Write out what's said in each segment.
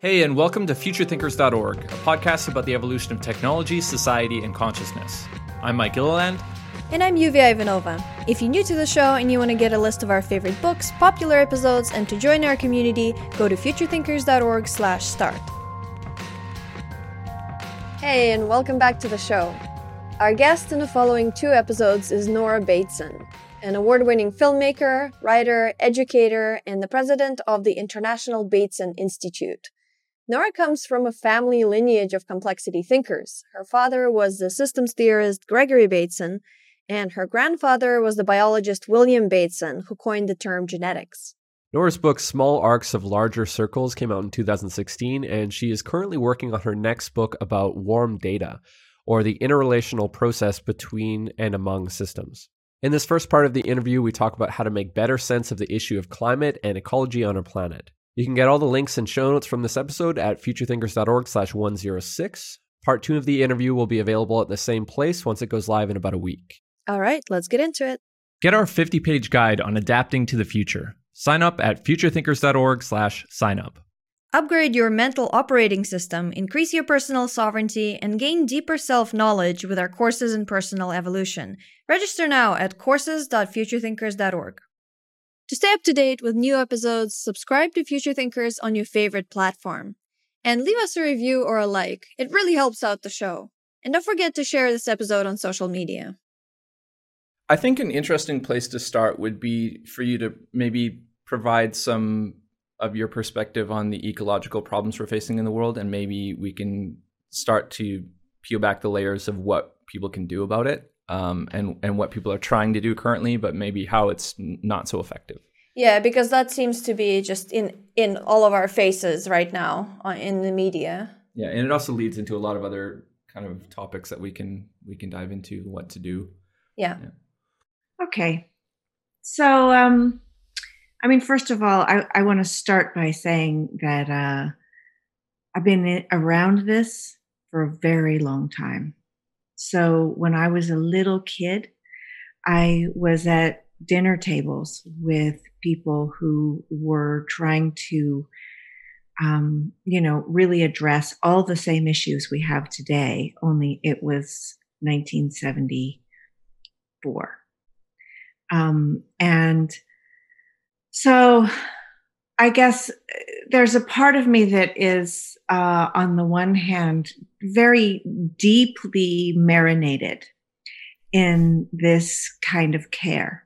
Hey, and welcome to FutureThinkers.org, a podcast about the evolution of technology, society, and consciousness. I'm Mike Gilliland. And I'm Yuvia Ivanova. If you're new to the show and you want to get a list of our favorite books, popular episodes, and to join our community, go to FutureThinkers.org/start. Hey, and welcome back to the show. Our guest in the following 2 episodes is Nora Bateson, an award-winning filmmaker, writer, educator, and the president of the International Bateson Institute. Nora comes from a family lineage of complexity thinkers. Her father was the systems theorist Gregory Bateson, and her grandfather was the biologist William Bateson, who coined the term genetics. Nora's book, Small Arcs of Larger Circles, came out in 2016, and she is currently working on her next book about warm data, or the interrelational process between and among systems. In this first part of the interview, we talk about how to make better sense of the issue of climate and ecology on our planet. You can get all the links and show notes from this episode at futurethinkers.org/106. Part 2 of the interview will be available at the same place once it goes live in about a week. All right, let's get into it. Get our 50-page guide on adapting to the future. Sign up at futurethinkers.org/signup. Upgrade your mental operating system, increase your personal sovereignty, and gain deeper self-knowledge with our courses in personal evolution. Register now at courses.futurethinkers.org. To stay up to date with new episodes, subscribe to Future Thinkers on your favorite platform. And leave us a review or a like. It really helps out the show. And don't forget to share this episode on social media. I think an interesting place to start would be for you to maybe provide some of your perspective on the ecological problems we're facing in the world, and maybe we can start to peel back the layers of what people can do about it. And what people are trying to do currently, but maybe how it's not so effective. Yeah, because that seems to be just in all of our faces right now in the media. Yeah, and it also leads into a lot of other kind of topics that we can dive into, what to do. Yeah. Okay. So, first of all, I want to start by saying that I've been around this for a very long time. So when I was a little kid, I was at dinner tables with people who were trying to, really address all the same issues we have today, only it was 1974. And so I guess there's a part of me that is, on the one hand, very deeply marinated in this kind of care.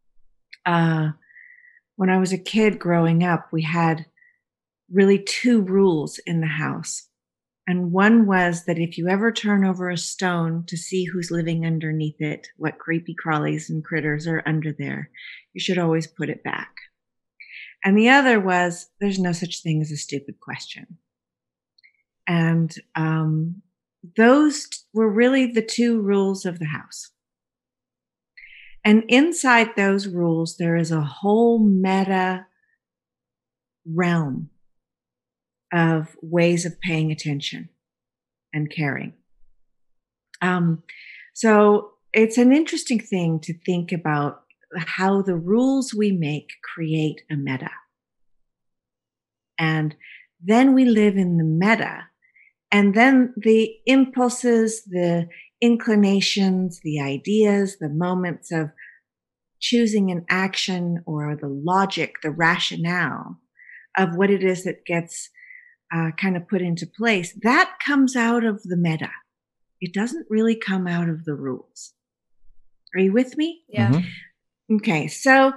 When I was a kid growing up, we had really 2 rules in the house. And one was that if you ever turn over a stone to see who's living underneath it, what creepy crawlies and critters are under there, you should always put it back. And the other was, there's no such thing as a stupid question. And those were really the 2 rules of the house. And inside those rules, there is a whole meta realm of ways of paying attention and caring. So it's an interesting thing to think about how the rules we make create a meta. And then we live in the meta. And then the impulses, the inclinations, the ideas, the moments of choosing an action or the logic, the rationale of what it is that gets kind of put into place, that comes out of the meta. It doesn't really come out of the rules. Are you with me? Yeah. Mm-hmm. Okay. So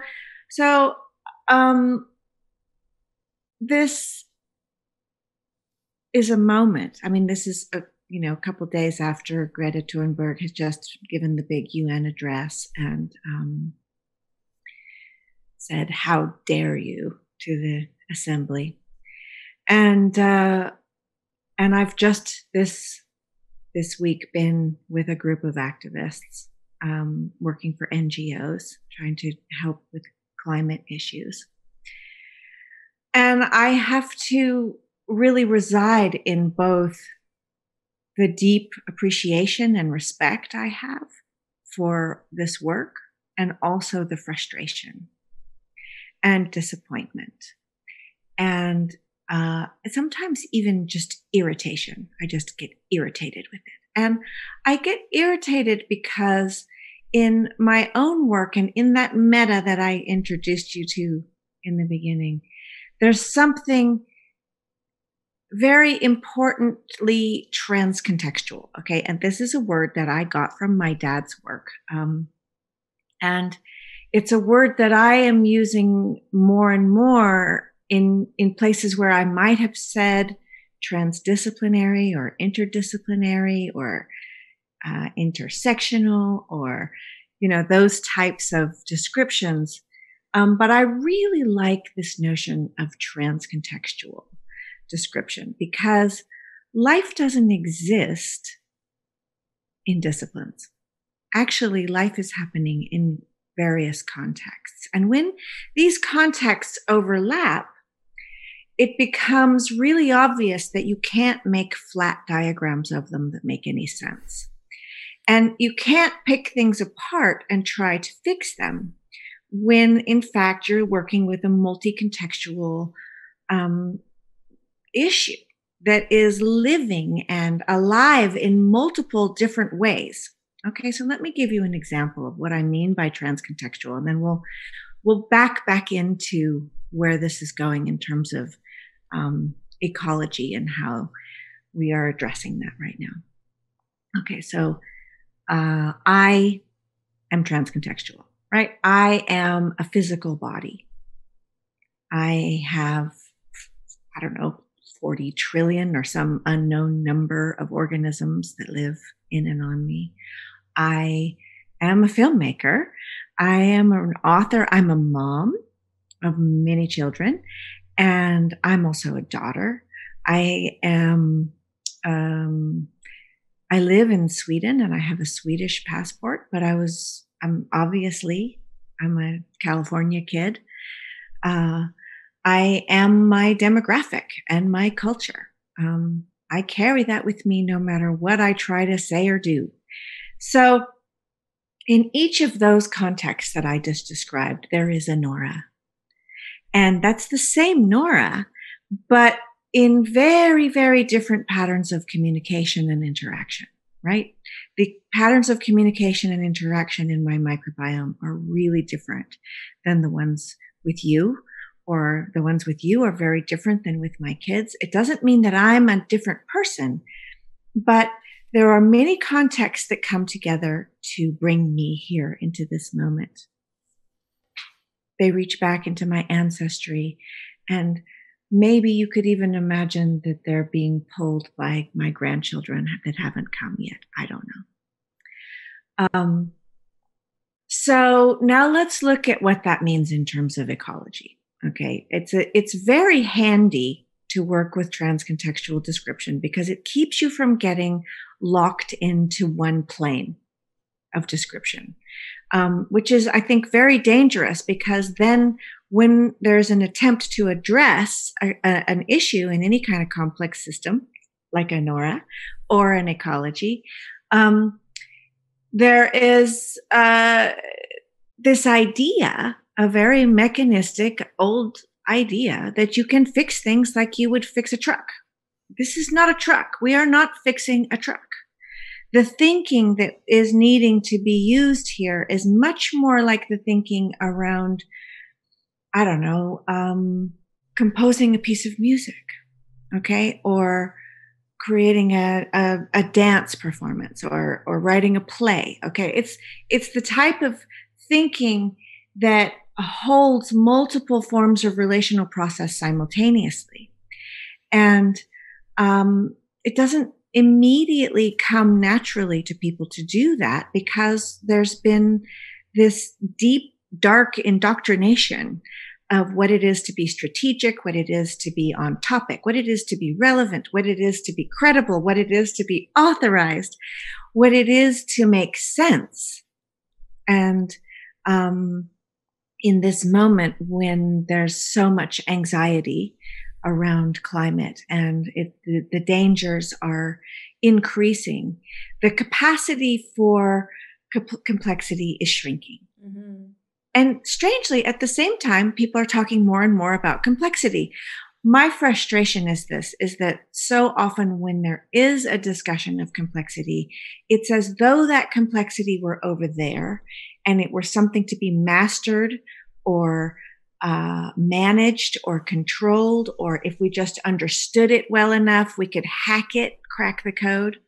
this is a moment. This is a couple of days after Greta Thunberg has just given the big UN address and said, "How dare you?" to the assembly. And I've just this week been with a group of activists working for NGOs, trying to help with climate issues. And I have to really reside in both the deep appreciation and respect I have for this work, and also the frustration and disappointment. And sometimes even just irritation. I just get irritated with it. And I get irritated because in my own work and in that meta that I introduced you to in the beginning, there's something very importantly transcontextual. Okay. And this is a word that I got from my dad's work. And it's a word that I am using more and more in places where I might have said transdisciplinary or interdisciplinary or intersectional or, those types of descriptions. But I really like this notion of transcontextual description because life doesn't exist in disciplines. Actually, life is happening in various contexts. And when these contexts overlap, it becomes really obvious that you can't make flat diagrams of them that make any sense. And you can't pick things apart and try to fix them when, in fact, you're working with a multi-contextual issue that is living and alive in multiple different ways. Okay, so let me give you an example of what I mean by transcontextual, and then we'll back into where this is going in terms of ecology and how we are addressing that right now. Okay, so I am transcontextual, right? I am a physical body. I have, 40 trillion or some unknown number of organisms that live in and on me. I am a filmmaker. I am an author. I'm a mom of many children, and I'm also a daughter. I am, I live in Sweden and I have a Swedish passport, but I'm a California kid. I am my demographic and my culture. I carry that with me no matter what I try to say or do. So in each of those contexts that I just described, there is a Nora. And that's the same Nora, but in very, very different patterns of communication and interaction, right? The patterns of communication and interaction in my microbiome are really different than the ones with you, or the ones with you are very different than with my kids. It doesn't mean that I'm a different person, but there are many contexts that come together to bring me here into this moment. They reach back into my ancestry, and maybe you could even imagine that they're being pulled by my grandchildren that haven't come yet. I don't know. So now let's look at what that means in terms of ecology. Okay, it's very handy to work with transcontextual description because it keeps you from getting locked into one plane of description, which is, I think, very dangerous because then when there's an attempt to address an issue in any kind of complex system, like a Nora or an ecology, there is this idea, a very mechanistic old idea that you can fix things like you would fix a truck. This is not a truck. We are not fixing a truck. The thinking that is needing to be used here is much more like the thinking around, composing a piece of music, okay? Or creating a dance performance or writing a play, okay? It's the type of thinking that holds multiple forms of relational process simultaneously. And it doesn't immediately come naturally to people to do that because there's been this deep, dark indoctrination of what it is to be strategic, what it is to be on topic, what it is to be relevant, what it is to be credible, what it is to be authorized, what it is to make sense. And in this moment when there's so much anxiety around climate and the dangers are increasing, the capacity for complexity is shrinking. Mm-hmm. And strangely, at the same time, people are talking more and more about complexity. my frustration is that so often when there is a discussion of complexity, it's as though that complexity were over there and it were something to be mastered or managed or controlled, or if we just understood it well enough, we could hack it, crack the code.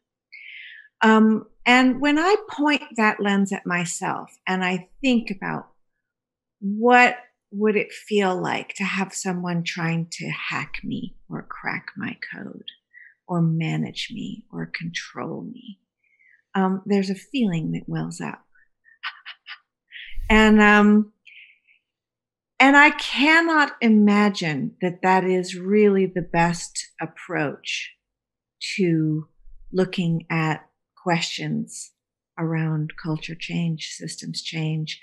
And when I point that lens at myself and I think about what would it feel like to have someone trying to hack me or crack my code or manage me or control me, there's a feeling that wells up. And I cannot imagine that that is really the best approach to looking at questions around culture change, systems change,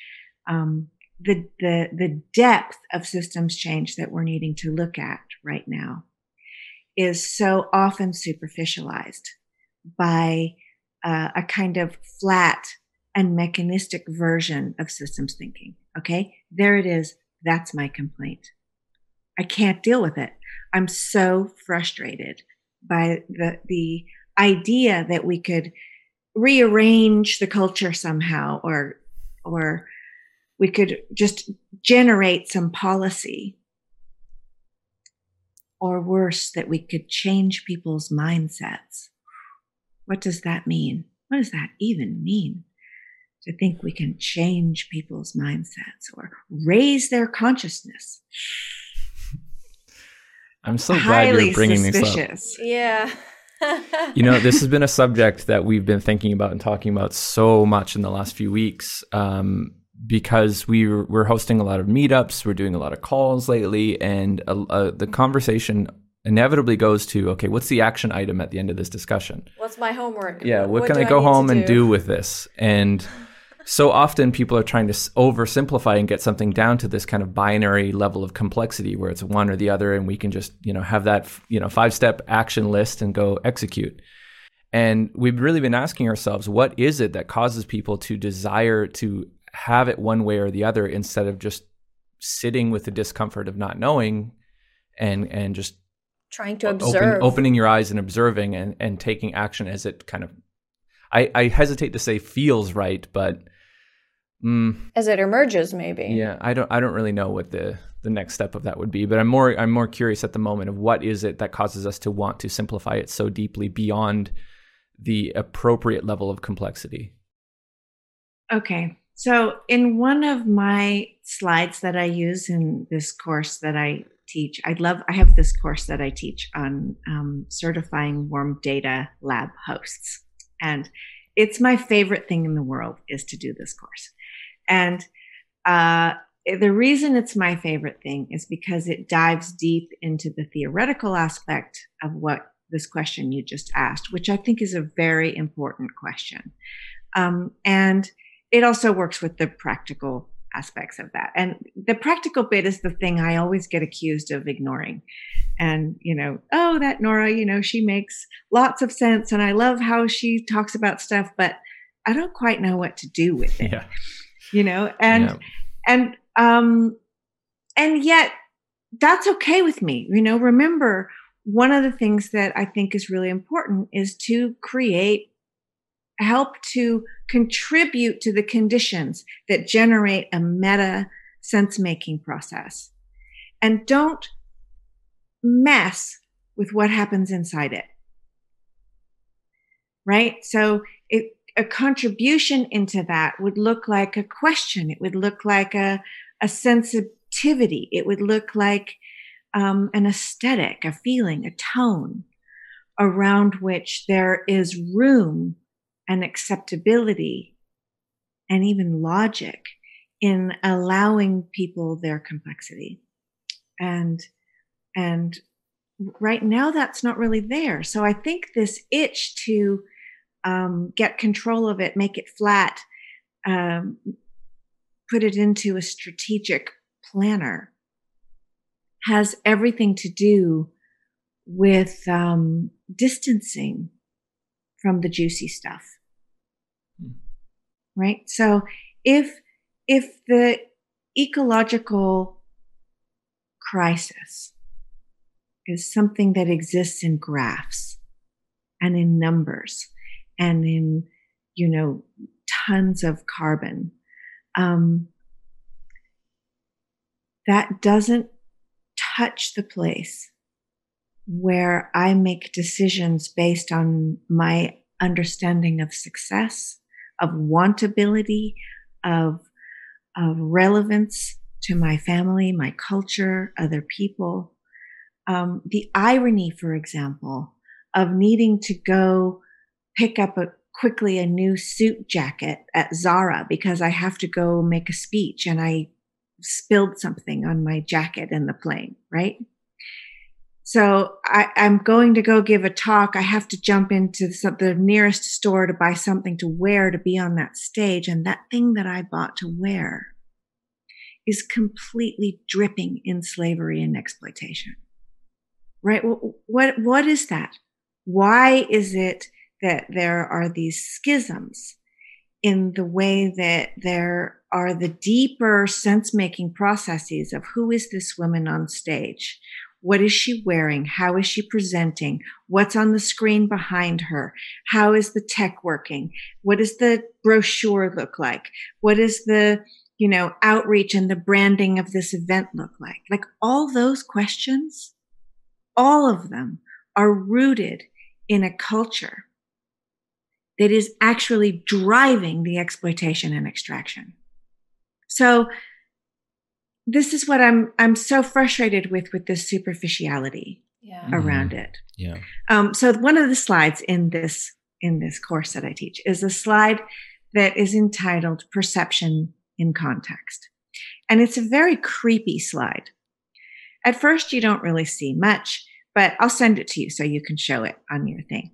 the depth of systems change that we're needing to look at right now is so often superficialized by a kind of flat and mechanistic version of systems thinking. Okay, there it is. That's my complaint. I can't deal with it. I'm so frustrated by the idea that we could rearrange the culture somehow, or we could just generate some policy, or worse, that we could change people's mindsets. What does that mean? What does that even mean? To think we can change people's mindsets or raise their consciousness. I'm so glad you're bringing suspicious. this up. Yeah. You know, this has been a subject that we've been thinking about and talking about so much in the last few weeks, because we're hosting a lot of meetups, we're doing a lot of calls lately, and the conversation inevitably goes to, okay, what's the action item at the end of this discussion? What's my homework? Yeah, what can I go home and do with this? And so often people are trying to oversimplify and get something down to this kind of binary level of complexity where it's one or the other, and we can just, have that, 5-step action list and go execute. And we've really been asking ourselves, what is it that causes people to desire to have it one way or the other instead of just sitting with the discomfort of not knowing and just trying to observe, opening your eyes and observing and taking action as it kind of, I hesitate to say feels right, but as it emerges, maybe. Yeah, I don't really know what the next step of that would be, but I'm more curious at the moment of what is it that causes us to want to simplify it so deeply beyond the appropriate level of complexity. Okay, so in one of my slides that I use in this course that I teach, I have this course that I teach on certifying warm data lab hosts, and it's my favorite thing in the world is to do this course. And the reason it's my favorite thing is because it dives deep into the theoretical aspect of what this question you just asked, which I think is a very important question. And it also works with the practical aspects of that. And the practical bit is the thing I always get accused of ignoring. And, oh, that Nora, she makes lots of sense. And I love how she talks about stuff, but I don't quite know what to do with it. Yeah. And yet that's okay with me. Remember, one of the things that I think is really important is to help to contribute to the conditions that generate a meta sense-making process. And don't mess with what happens inside it. Right? So a contribution into that would look like a question. It would look like a sensitivity. It would look like an aesthetic, a feeling, a tone around which there is room and acceptability and even logic in allowing people their complexity. And right now that's not really there. So I think this itch to get control of it, make it flat, put it into a strategic planner, has everything to do with distancing from the juicy stuff. Right? So if the ecological crisis is something that exists in graphs and in numbers and in, tons of carbon. That doesn't touch the place where I make decisions based on my understanding of success, of wantability, of relevance to my family, my culture, other people. The irony, for example, of needing to go pick up quickly a new suit jacket at Zara because I have to go make a speech and I spilled something on my jacket in the plane, right? So I'm going to go give a talk. I have to jump into the nearest store to buy something to wear to be on that stage. And that thing that I bought to wear is completely dripping in slavery and exploitation, right? What is that? Why is it that there are these schisms in the way that there are the deeper sense-making processes of who is this woman on stage? What is she wearing? How is she presenting? What's on the screen behind her? How is the tech working? What does the brochure look like? What is the, outreach and the branding of this event look like? Like all those questions, all of them are rooted in a culture that is actually driving the exploitation and extraction. So this is what I'm so frustrated with this superficiality around it. Yeah. So one of the slides in this course that I teach is a slide that is entitled Perception in Context. And it's a very creepy slide. At first, you don't really see much, but I'll send it to you so you can show it on your thing.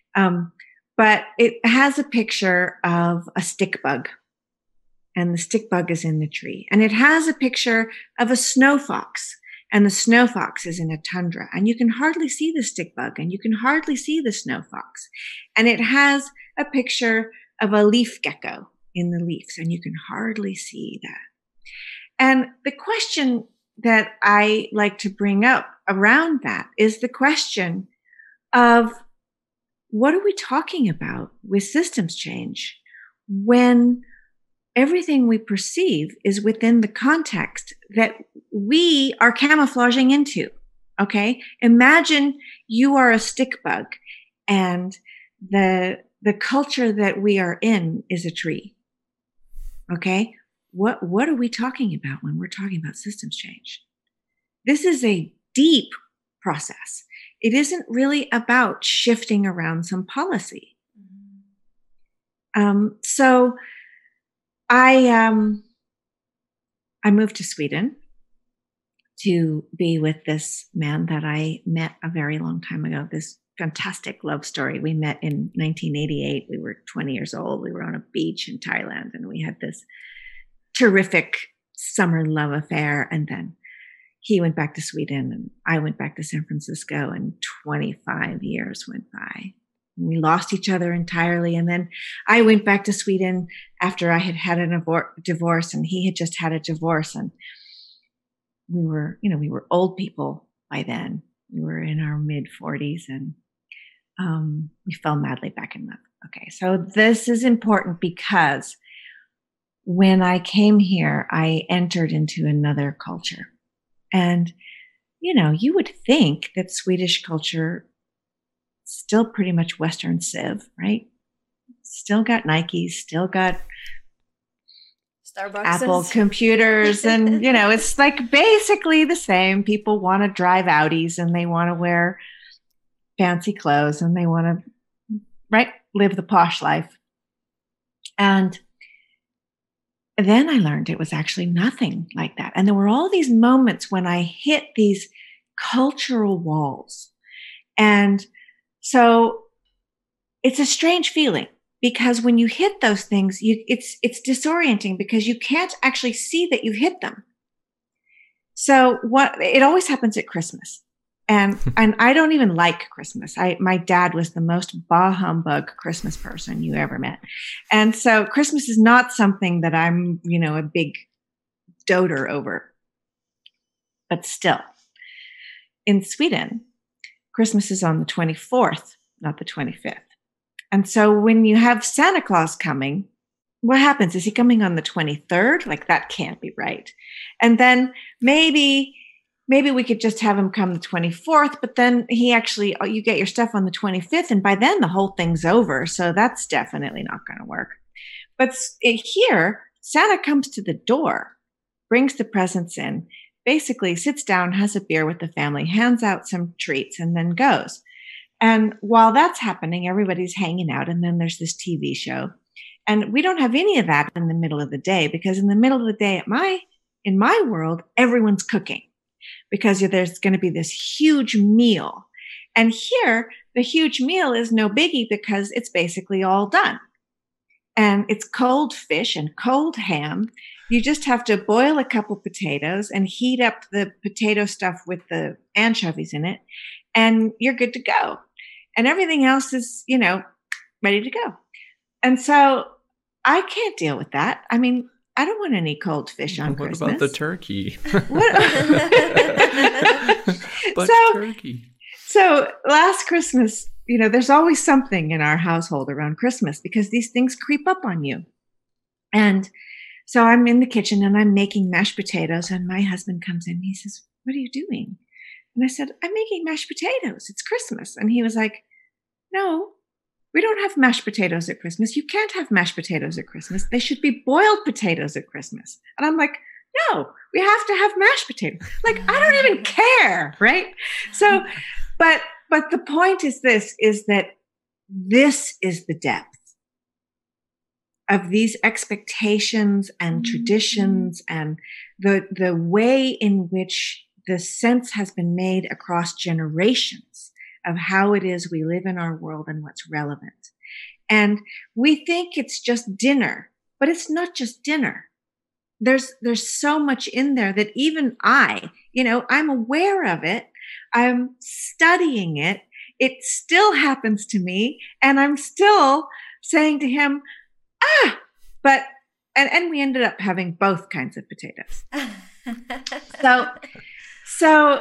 But it has a picture of a stick bug, and the stick bug is in the tree. And it has a picture of a snow fox, and the snow fox is in a tundra. And you can hardly see the stick bug, and you can hardly see the snow fox. And it has a picture of a leaf gecko in the leaves, and you can hardly see that. And the question that I like to bring up around that is the question of, what are we talking about with systems change when everything we perceive is within the context that we are camouflaging into? Okay. Imagine you are a stick bug and the culture that we are in is a tree. Okay. What are we talking about when we're talking about systems change? This is a deep process. It isn't really about shifting around some policy. So I moved to Sweden to be with this man that I met a very long time ago, this fantastic love story. We met in 1988. We were 20 years old. We were on a beach in Thailand, and we had this terrific summer love affair. And then he went back to Sweden and I went back to San Francisco, and 25 years went by. And we lost each other entirely. And then I went back to Sweden after I had had a divorce, and he had just had a divorce. And we were old people by then. We were in our mid 40s, and we fell madly back in love. Okay. So this is important because when I came here, I entered into another culture. And, you would think that Swedish culture still pretty much Western civ, right? Still got Nikes, still got Starbucks, Apple computers. And, it's like basically the same. People want to drive Audis and they want to wear fancy clothes and they want to, live the posh life. And then I learned it was actually nothing like that. And there were all these moments when I hit these cultural walls. And so it's a strange feeling, because when you hit those things, it's disorienting because you can't actually see that you hit them. So it always happens at Christmas. And I don't even like Christmas. My dad was the most bah humbug Christmas person you ever met. And so Christmas is not something that I'm, a big doter over. But still, in Sweden, Christmas is on the 24th, not the 25th. And so when you have Santa Claus coming, what happens? Is he coming on the 23rd? Like, that can't be right. And then maybe we could just have him come the 24th, but then you get your stuff on the 25th, and by then the whole thing's over. So that's definitely not going to work. But here, Santa comes to the door, brings the presents in, basically sits down, has a beer with the family, hands out some treats, and then goes. And while that's happening, everybody's hanging out, and then there's this TV show. And we don't have any of that in the middle of the day, because in the middle of the day in my world, everyone's cooking, because there's going to be this huge meal. And here, the huge meal is no biggie because it's basically all done. And it's cold fish and cold ham. You just have to boil a couple potatoes and heat up the potato stuff with the anchovies in it, and you're good to go. And everything else is, ready to go. And so I can't deal with that. I mean, I don't want any cold fish on Christmas. What about the turkey? Turkey. So last Christmas, there's always something in our household around Christmas because these things creep up on you. And so I'm in the kitchen and I'm making mashed potatoes, and my husband comes in and he says, "What are you doing?" And I said, "I'm making mashed potatoes. It's Christmas." And he was like, "No, we don't have mashed potatoes at Christmas. You can't have mashed potatoes at Christmas. They should be boiled potatoes at Christmas." And I'm like, "No, we have to have mashed potatoes." Like, I don't even care, right? So, but the point is this is that this is the depth of these expectations and traditions and the way in which the sense has been made across generations of how it is we live in our world and what's relevant. And we think it's just dinner, but it's not just dinner. There's so much in there that even I'm aware of it. I'm studying it. It still happens to me. And I'm still saying to him, but we ended up having both kinds of potatoes. So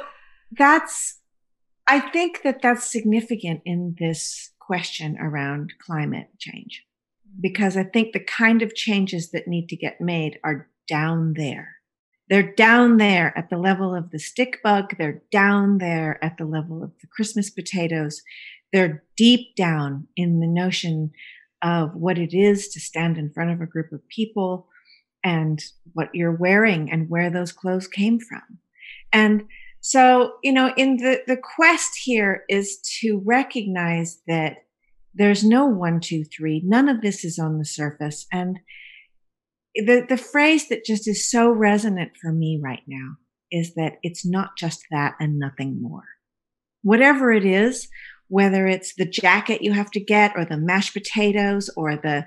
I think that's significant in this question around climate change, because I think the kind of changes that need to get made are down there. They're down there at the level of the stick bug. They're down there at the level of the Christmas potatoes. They're deep down in the notion of what it is to stand in front of a group of people and what you're wearing and where those clothes came from. And so, in the quest here is to recognize that there's no 1, 2, 3. None of this is on the surface. And the phrase that just is so resonant for me right now is that it's not just that and nothing more. Whatever it is, whether it's the jacket you have to get or the mashed potatoes or the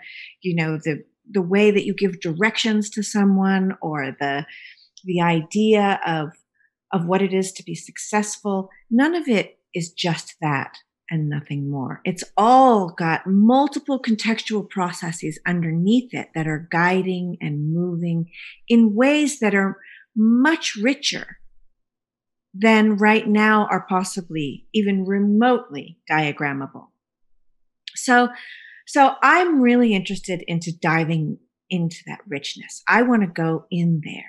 way that you give directions to someone or the idea of what it is to be successful, none of it is just that and nothing more. It's all got multiple contextual processes underneath it that are guiding and moving in ways that are much richer than right now are possibly even remotely diagrammable. So I'm really interested into diving into that richness. I want to go in there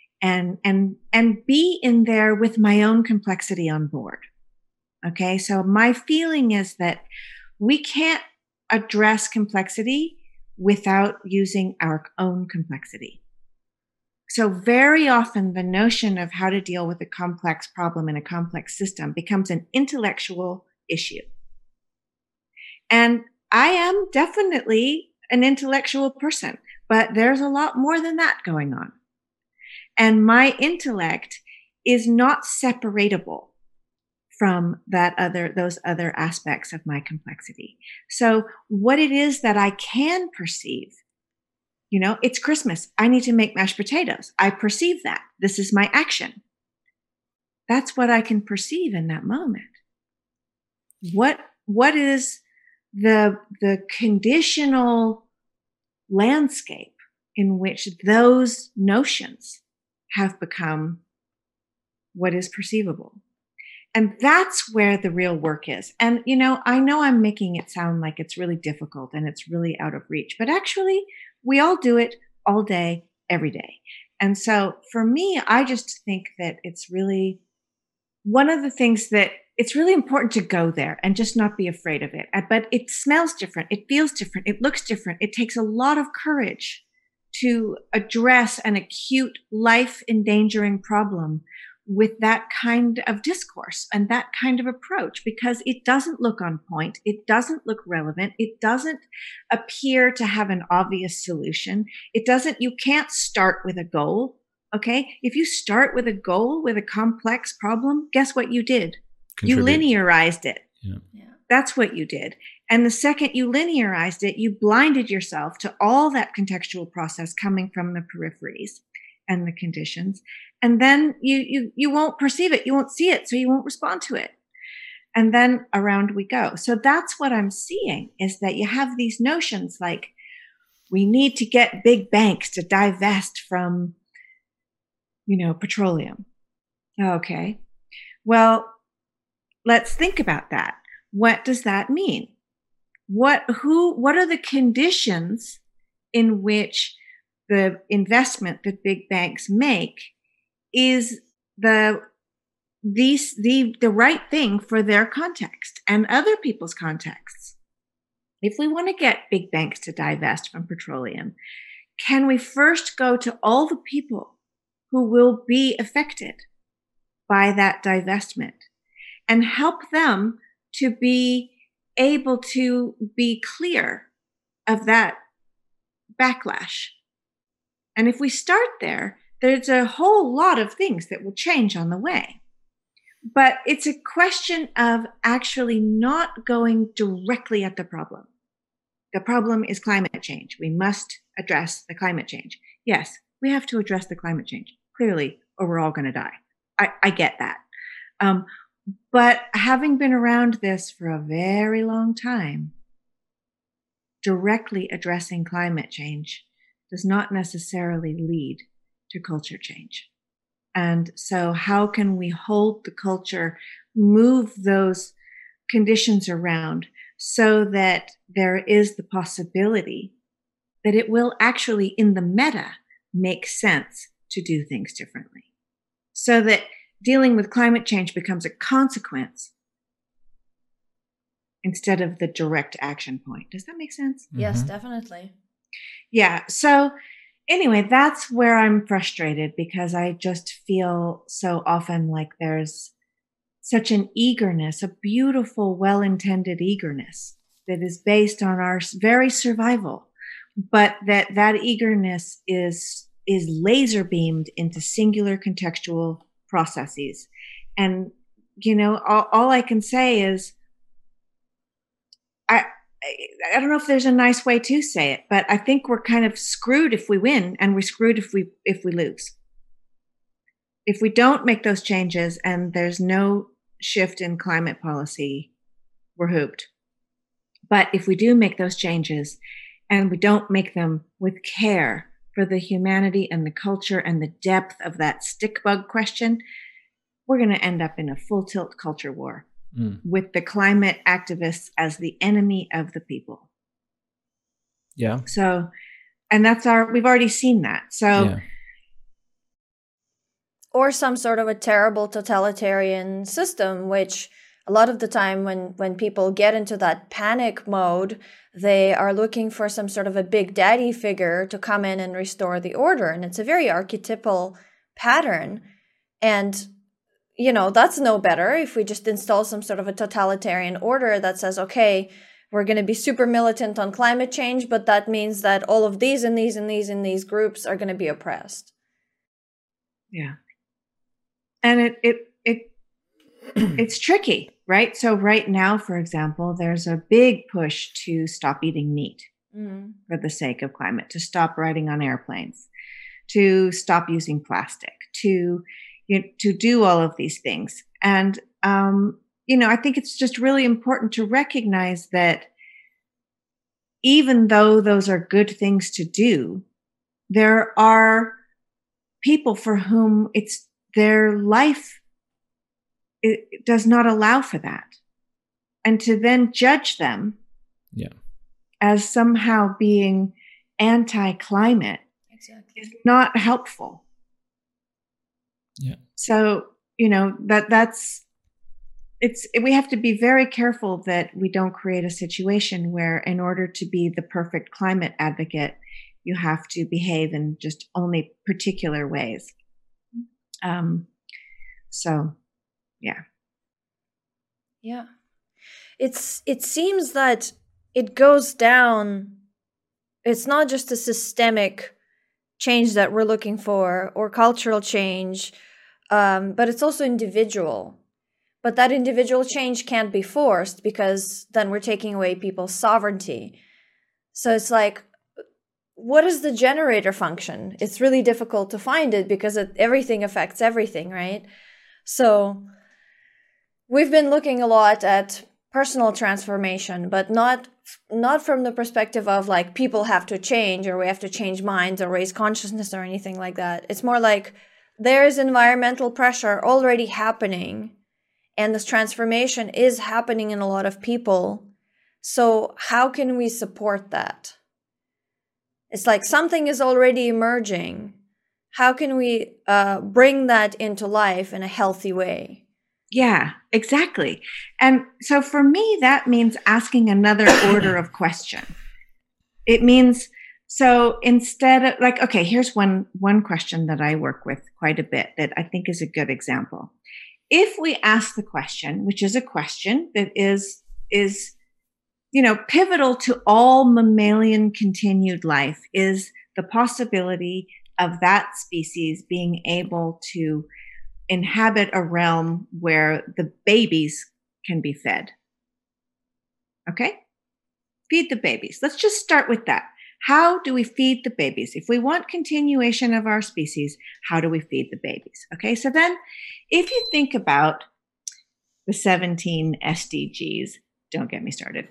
and be in there with my own complexity on board. Okay. So my feeling is that we can't address complexity without using our own complexity. So very often the notion of how to deal with a complex problem in a complex system becomes an intellectual issue. And I am definitely an intellectual person, but there's a lot more than that going on. And my intellect is not separatable from those other aspects of my complexity. So what it is that I can perceive, it's Christmas. I need to make mashed potatoes. I perceive that. This is my action. That's what I can perceive in that moment. What is the conditional landscape in which those notions have become what is perceivable? And that's where the real work is. And, I know I'm making it sound like it's really difficult and it's really out of reach, but actually we all do it all day, every day. And so for me, I just think that it's really one of the things that it's really important to go there and just not be afraid of it. But it smells different. It feels different. It looks different. It takes a lot of courage to address an acute life endangering problem with that kind of discourse and that kind of approach, because it doesn't look on point. It doesn't look relevant. It doesn't appear to have an obvious solution. You can't start with a goal. Okay. If you start with a goal with a complex problem, guess what you did? Contribute. You linearized it. Yeah. That's what you did. And the second you linearized it, you blinded yourself to all that contextual process coming from the peripheries and the conditions. And then you won't perceive it. You won't see it. So you won't respond to it. And then around we go. So that's what I'm seeing, is that you have these notions like we need to get big banks to divest from, petroleum. Okay. Well, let's think about that. What does that mean? What are the conditions in which the investment that big banks make is the right thing for their context and other people's contexts? If we want to get big banks to divest from petroleum, can we first go to all the people who will be affected by that divestment and help them to be able to be clear of that backlash? And if we start there, there's a whole lot of things that will change on the way. But it's a question of actually not going directly at the problem. The problem is climate change. We must address the climate change. Yes, we have to address the climate change, clearly, or we're all going to die. I get that. But having been around this for a very long time, directly addressing climate change does not necessarily lead to culture change. And so how can we hold the culture, move those conditions around so that there is the possibility that it will actually, in the meta, make sense to do things differently, so that dealing with climate change becomes a consequence instead of the direct action point. Does that make sense? Yes, definitely. Yeah. So anyway, that's where I'm frustrated, because I just feel so often like there's such an eagerness, a beautiful, well-intended eagerness that is based on our very survival, but that eagerness is laser beamed into singular contextual processes. And, all I can say is, I don't know if there's a nice way to say it, but I think we're kind of screwed if we win, and we're screwed if we lose. If we don't make those changes and there's no shift in climate policy, we're hooped. But if we do make those changes and we don't make them with care for the humanity and the culture and the depth of that stick bug question, we're going to end up in a full tilt culture war with the climate activists as the enemy of the people. Yeah. So, and we've already seen that. So, Yeah. Or some sort of a terrible totalitarian system, which a lot of the time when people get into that panic mode, they are looking for some sort of a big daddy figure to come in and restore the order. And it's a very archetypal pattern. And, that's no better if we just install some sort of a totalitarian order that says, okay, we're going to be super militant on climate change, but that means that all of these and these and these and these groups are going to be oppressed. Yeah. And it's tricky, right? So right now, for example, there's a big push to stop eating meat for the sake of climate, to stop riding on airplanes, to stop using plastic, to do all of these things. And, I think it's just really important to recognize that even though those are good things to do, there are people for whom it's their life it does not allow for that. And to then judge them as somehow being anti-climate is not helpful. Yeah. So, we have to be very careful that we don't create a situation where in order to be the perfect climate advocate, you have to behave in just only particular ways. Yeah. It seems that it goes down. It's not just a systemic change that we're looking for or cultural change, but it's also individual. But that individual change can't be forced because then we're taking away people's sovereignty. So it's like, what is the generator function? It's really difficult to find it because everything affects everything, right? So we've been looking a lot at personal transformation, but not from the perspective of like people have to change or we have to change minds or raise consciousness or anything like that. It's more like there is environmental pressure already happening and this transformation is happening in a lot of people. So how can we support that? It's like something is already emerging. How can we bring that into life in a healthy way? Yeah, exactly. And so for me, that means asking another order of question. It means, so instead of like, okay, here's one question that I work with quite a bit that I think is a good example. If we ask the question, which is a question that is pivotal to all mammalian continued life, is the possibility of that species being able to inhabit a realm where the babies can be fed. Okay? Feed the babies. Let's just start with that. How do we feed the babies? If we want continuation of our species, how do we feed the babies? Okay, so then if you think about the 17 SDGs, don't get me started,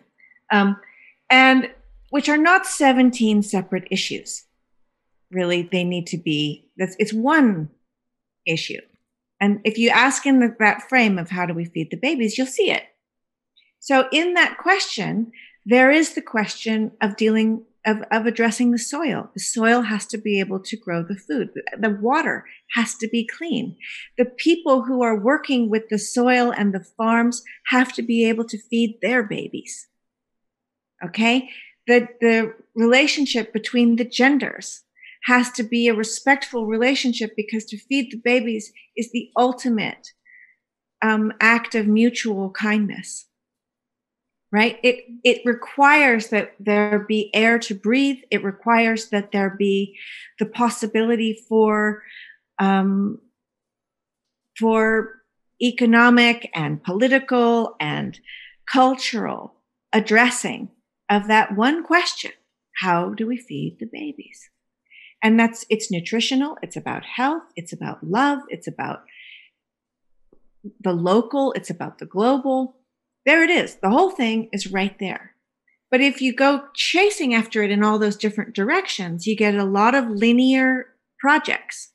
and which are not 17 separate issues. Really, they need to be, it's one issue. And if you ask in that frame of how do we feed the babies, you'll see it. So in that question, there is the question of addressing the soil. The soil has to be able to grow the food. The water has to be clean. The people who are working with the soil and the farms have to be able to feed their babies. Okay? The relationship between the genders has to be a respectful relationship because to feed the babies is the ultimate act of mutual kindness. Right? It requires that there be air to breathe. It requires that there be the possibility for economic and political and cultural addressing of that one question: how do we feed the babies? And it's nutritional. It's about health. It's about love. It's about the local. It's about the global. There it is. The whole thing is right there. But if you go chasing after it in all those different directions, you get a lot of linear projects.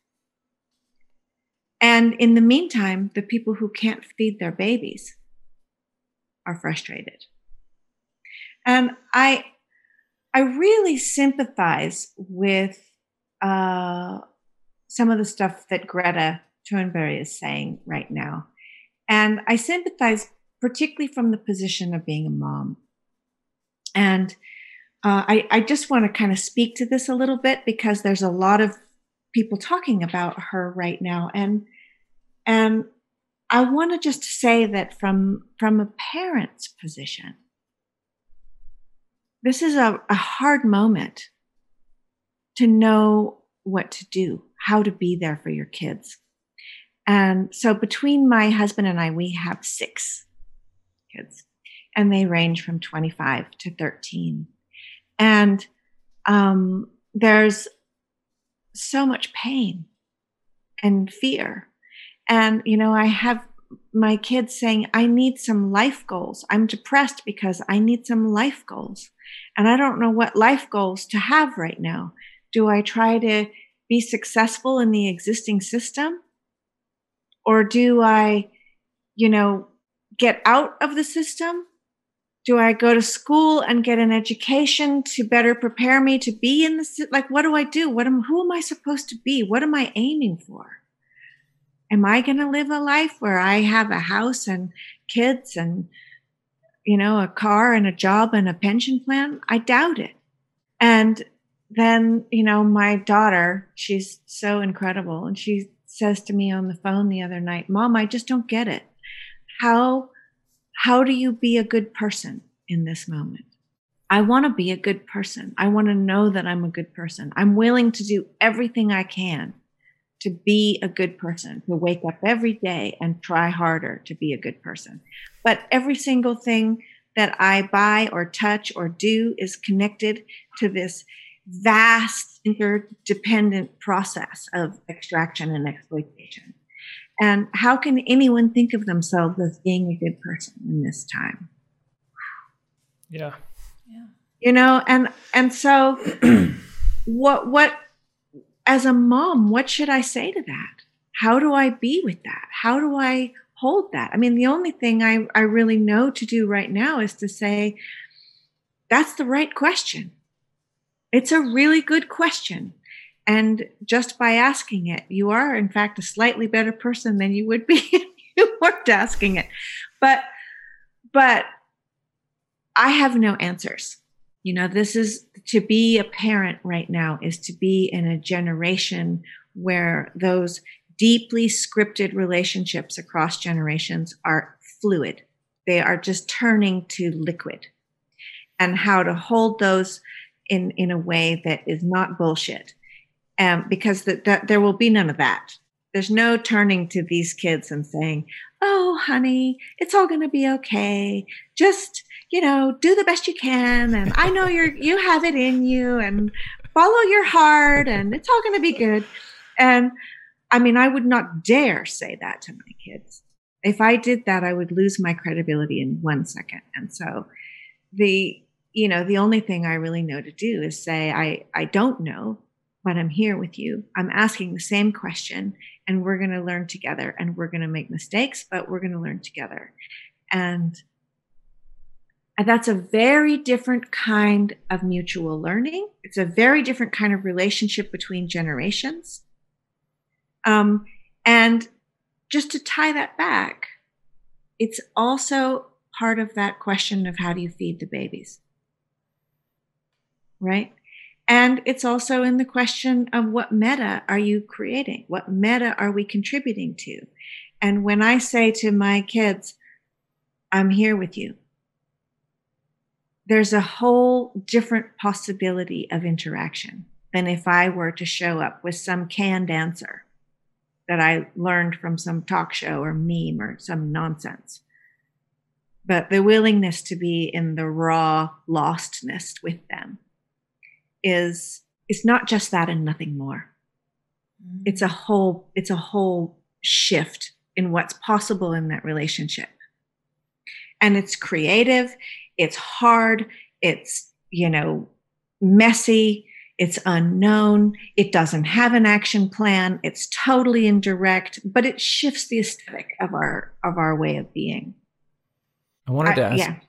And in the meantime, the people who can't feed their babies are frustrated. And I really sympathize with some of the stuff that Greta Thunberg is saying right now. And I sympathize particularly from the position of being a mom. And I just want to kind of speak to this a little bit because there's a lot of people talking about her right now. And I want to just say that from a parent's position, this is a hard moment to know what to do, how to be there for your kids. And so between my husband and I, we have 6 kids, and they range from 25 to 13. And there's so much pain and fear. And, I have my kids saying, I need some life goals. I'm depressed because I need some life goals. And I don't know what life goals to have right now. Do I try to be successful in the existing system? Or do I, get out of the system? Do I go to school and get an education to better prepare me to be in the, like, what do I do? Who am I supposed to be? What am I aiming for? Am I going to live a life where I have a house and kids and, a car and a job and a pension plan? I doubt it. And then, my daughter, she's so incredible. And she says to me on the phone the other night, Mom, I just don't get it. How do you be a good person in this moment? I want to be a good person. I want to know that I'm a good person. I'm willing to do everything I can to be a good person, to wake up every day and try harder to be a good person. But every single thing that I buy or touch or do is connected to this vast interdependent process of extraction and exploitation. And how can anyone think of themselves as being a good person in this time? Yeah. And so what as a mom, what should I say to that? How do I be with that? How do I hold that? I mean, the only thing I really know to do right now is to say, that's the right question. It's a really good question. And just by asking it, you are, in fact, a slightly better person than you would be if you weren't asking it. But I have no answers. This is, to be a parent right now is to be in a generation where those deeply scripted relationships across generations are fluid. They are just turning to liquid. And how to hold those in a way that is not bullshit. Because there will be none of that. There's no turning to these kids and saying, oh, honey, it's all going to be okay. Just, do the best you can. And I know you have it in you, and follow your heart, and it's all going to be good. And I mean, I would not dare say that to my kids. If I did that, I would lose my credibility in 1 second. And so the only thing I really know to do is say, I don't know, but I'm here with you. I'm asking the same question, and we're going to learn together, and we're going to make mistakes, but we're going to learn together. And that's a very different kind of mutual learning. It's a very different kind of relationship between generations. And just to tie that back, it's also part of that question of how do you feed the babies, right? And it's also in the question of what meta are you creating? What meta are we contributing to? And when I say to my kids, I'm here with you, there's a whole different possibility of interaction than if I were to show up with some canned answer that I learned from some talk show or meme or some nonsense. But the willingness to be in the raw lostness with them is not just that and nothing more. It's a whole shift in what's possible in that relationship. And it's creative, it's hard, it's, messy, it's unknown, it doesn't have an action plan, it's totally indirect, but it shifts the aesthetic of our way of being. I wanted to ask,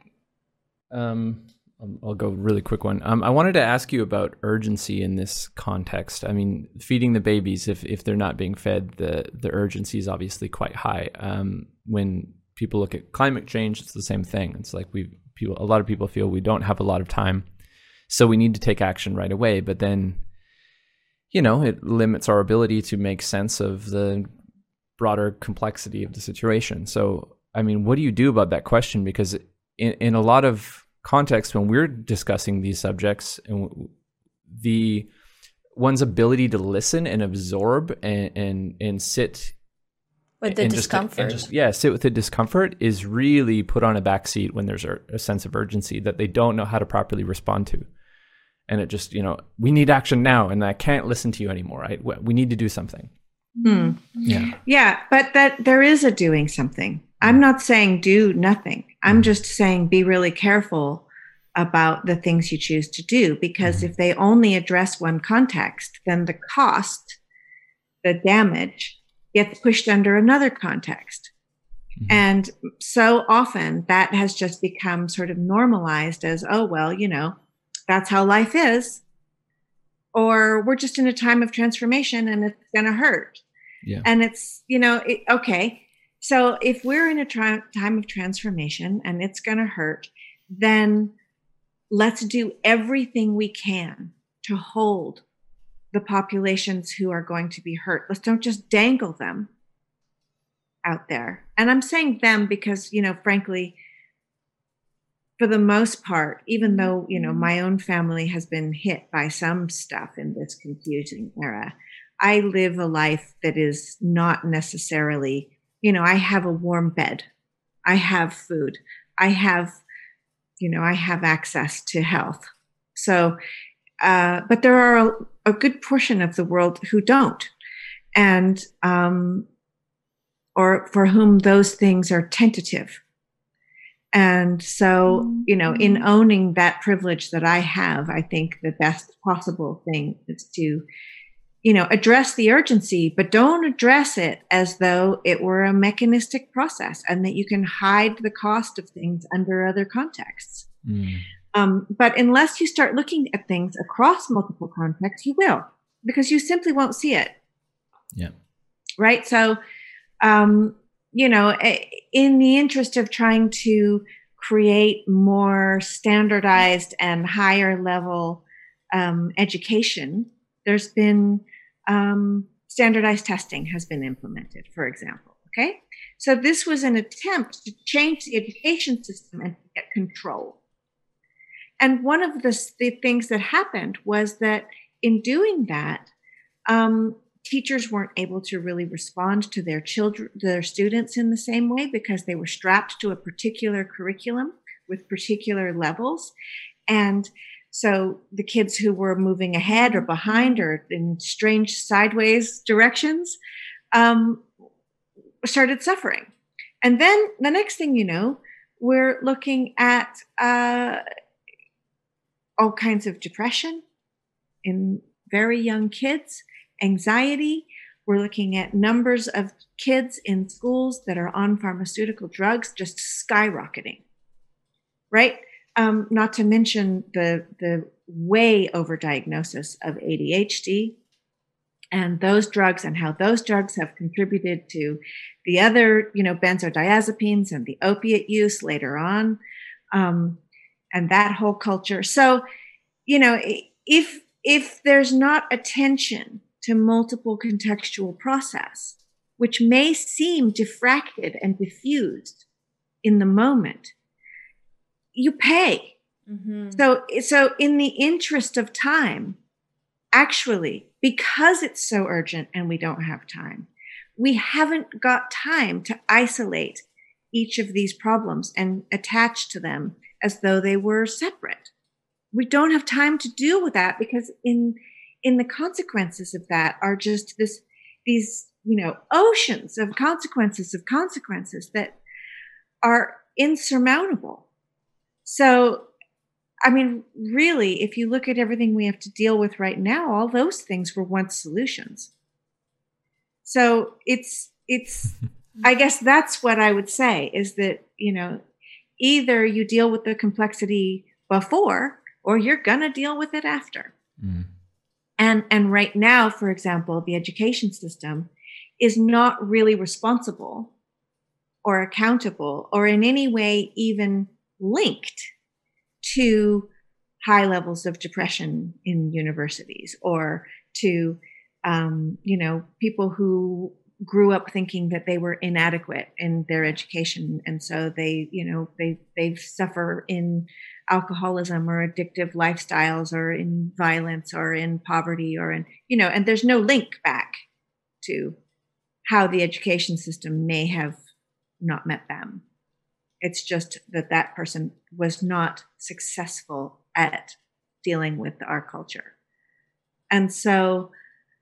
I'll go really quick one. I wanted to ask you about urgency in this context. I mean, feeding the babies, if they're not being fed, the urgency is obviously quite high. When people look at climate change, it's the same thing. It's like a lot of people feel we don't have a lot of time, so we need to take action right away. But then, it limits our ability to make sense of the broader complexity of the situation. So, I mean, what do you do about that question? Because in a lot of context, when we're discussing these subjects, and one's ability to listen and absorb and sit with the discomfort. Sit with the discomfort is really put on a backseat when there's a sense of urgency that they don't know how to properly respond to. And it just, we need action now, and I can't listen to you anymore. We need to do something. Yeah, but that there is a doing something. I'm not saying do nothing. I'm just saying be really careful about the things you choose to do, because if they only address one context, then the cost, the damage, gets pushed under another context. And so often that has just become sort of normalized as, oh, well, that's how life is. Or we're just in a time of transformation and it's going to hurt. Yeah. And it's, okay. So if we're in a time of transformation and it's going to hurt, then let's do everything we can to hold the populations who are going to be hurt. Let's don't just dangle them out there. And I'm saying them because, frankly, for the most part, even though, my own family has been hit by some stuff in this confusing era, I live a life that is not necessarily, I have a warm bed. I have food. I have access to health. So, but there are a good portion of the world who don't. And, or for whom those things are tentative. And so, in owning that privilege that I have, I think the best possible thing is to, address the urgency, but don't address it as though it were a mechanistic process and that you can hide the cost of things under other contexts. But unless you start looking at things across multiple contexts, you will, because you simply won't see it. Yeah. Right. So, in the interest of trying to create more standardized and higher level education, there's been standardized testing has been implemented, for example. Okay. So this was an attempt to change the education system and to get control. And one of the things that happened was that in doing that, teachers weren't able to really respond to their students in the same way because they were strapped to a particular curriculum with particular levels. And so the kids who were moving ahead or behind or in strange sideways directions started suffering. And then the next thing you know, we're looking at all kinds of depression in very young kids, anxiety. We're looking at numbers of kids in schools that are on pharmaceutical drugs just skyrocketing, right? Not to mention the way overdiagnosis of ADHD and those drugs and how those drugs have contributed to the other, benzodiazepines and the opiate use later on, and that whole culture. So, if there's not attention to multiple contextual process, which may seem diffracted and diffused in the moment, you pay. Mm-hmm. So in the interest of time, actually, because it's so urgent and we don't have time, we haven't got time to isolate each of these problems and attach to them as though they were separate. We don't have time to deal with that because in the consequences of that are just these oceans of consequences that are insurmountable. So, I mean, really, if you look at everything we have to deal with right now, all those things were once solutions. So it's I guess that's what I would say is that, either you deal with the complexity before or you're going to deal with it after. Mm. And right now, for example, the education system is not really responsible or accountable or in any way even linked to high levels of depression in universities or to, people who grew up thinking that they were inadequate in their education. And so they suffer in alcoholism or addictive lifestyles or in violence or in poverty or in, and there's no link back to how the education system may have not met them. It's just that person was not successful at dealing with our culture. And so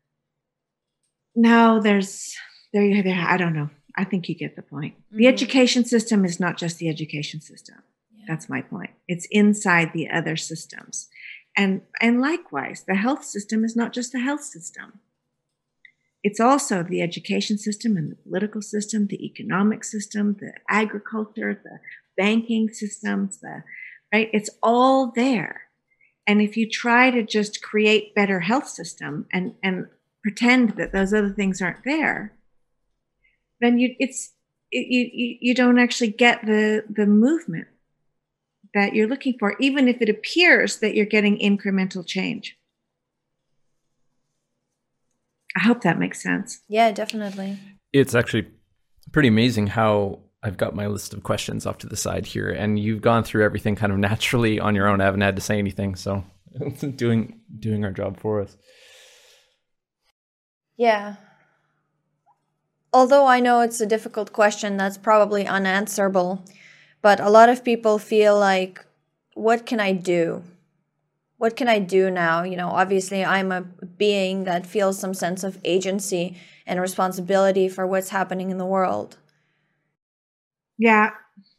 now I don't know. I think you get the point. Mm-hmm. The education system is not just the education system. Yeah. That's my point. It's inside the other systems. And likewise, the health system is not just the health system. it's also the education system and the political system, the economic system, the agriculture, the banking systems, right? It's all there. And if you try to just create better health system and pretend that those other things aren't there, then you don't actually get the movement that you're looking for, even if it appears that you're getting incremental change. I hope that makes sense. Yeah, definitely. It's actually pretty amazing how I've got my list of questions off to the side here, and you've gone through everything kind of naturally on your own. I haven't had to say anything, so doing our job for us. Yeah. Although I know it's a difficult question that's probably unanswerable, but a lot of people feel like, what can I do? What can I do now? You know, obviously I'm a being that feels some sense of agency and responsibility for what's happening in the world. Yeah.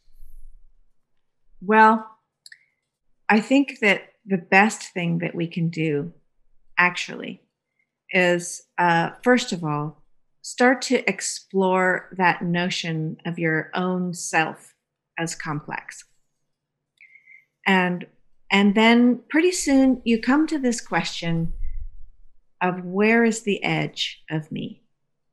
Well, I think that the best thing that we can do actually is, first of all, start to explore that notion of your own self as complex. And then pretty soon you come to this question of, where is the edge of me?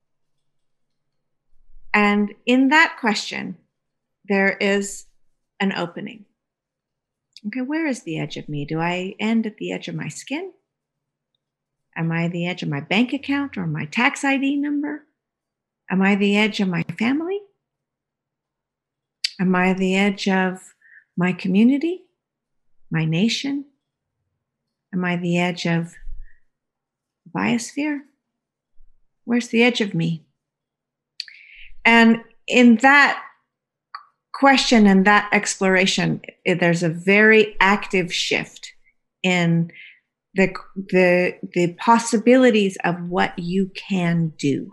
And in that question, there is an opening. Okay, where is the edge of me? Do I end at the edge of my skin? Am I the edge of my bank account or my tax ID number? Am I the edge of my family? Am I the edge of my community? My nation? Am I the edge of the biosphere? Where's the edge of me? And in that question and that exploration, there's a very active shift in the possibilities of what you can do.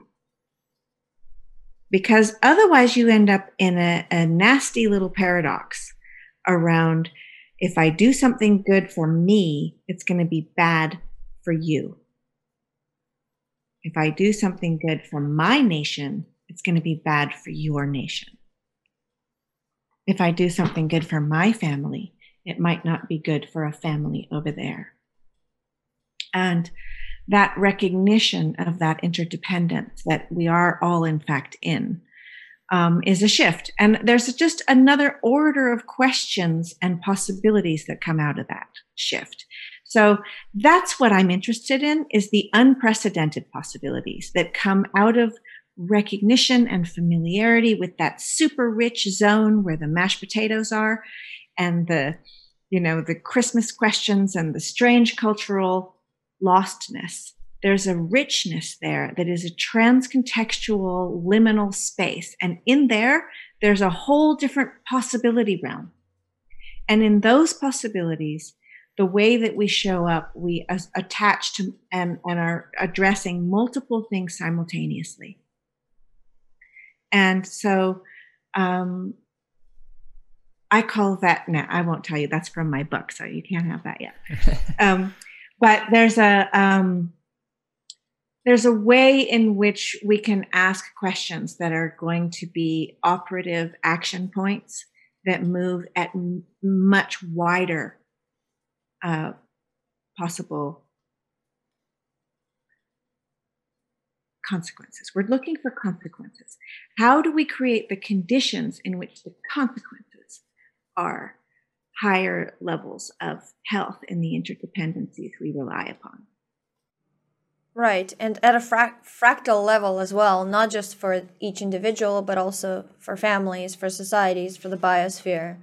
Because otherwise you end up in a nasty little paradox around, if I do something good for me, it's going to be bad for you. If I do something good for my nation, it's going to be bad for your nation. If I do something good for my family, it might not be good for a family over there. And that recognition of that interdependence that we are all in fact in is a shift. And there's just another order of questions and possibilities that come out of that shift. So that's what I'm interested in, is the unprecedented possibilities that come out of recognition and familiarity with that super rich zone where the mashed potatoes are, and the Christmas questions and the strange cultural lostness. There's a richness there that is a transcontextual liminal space. And in there's a whole different possibility realm. And in those possibilities, the way that we show up, we attach to and are addressing multiple things simultaneously. And so I call that, no, I won't tell you, that's from my book, so you can't have that yet. But there's a way in which we can ask questions that are going to be operative action points that move at much wider possible consequences. We're looking for consequences. How do we create the conditions in which the consequences are higher levels of health in the interdependencies we rely upon? Right, and at a fractal level as well, not just for each individual, but also for families, for societies, for the biosphere.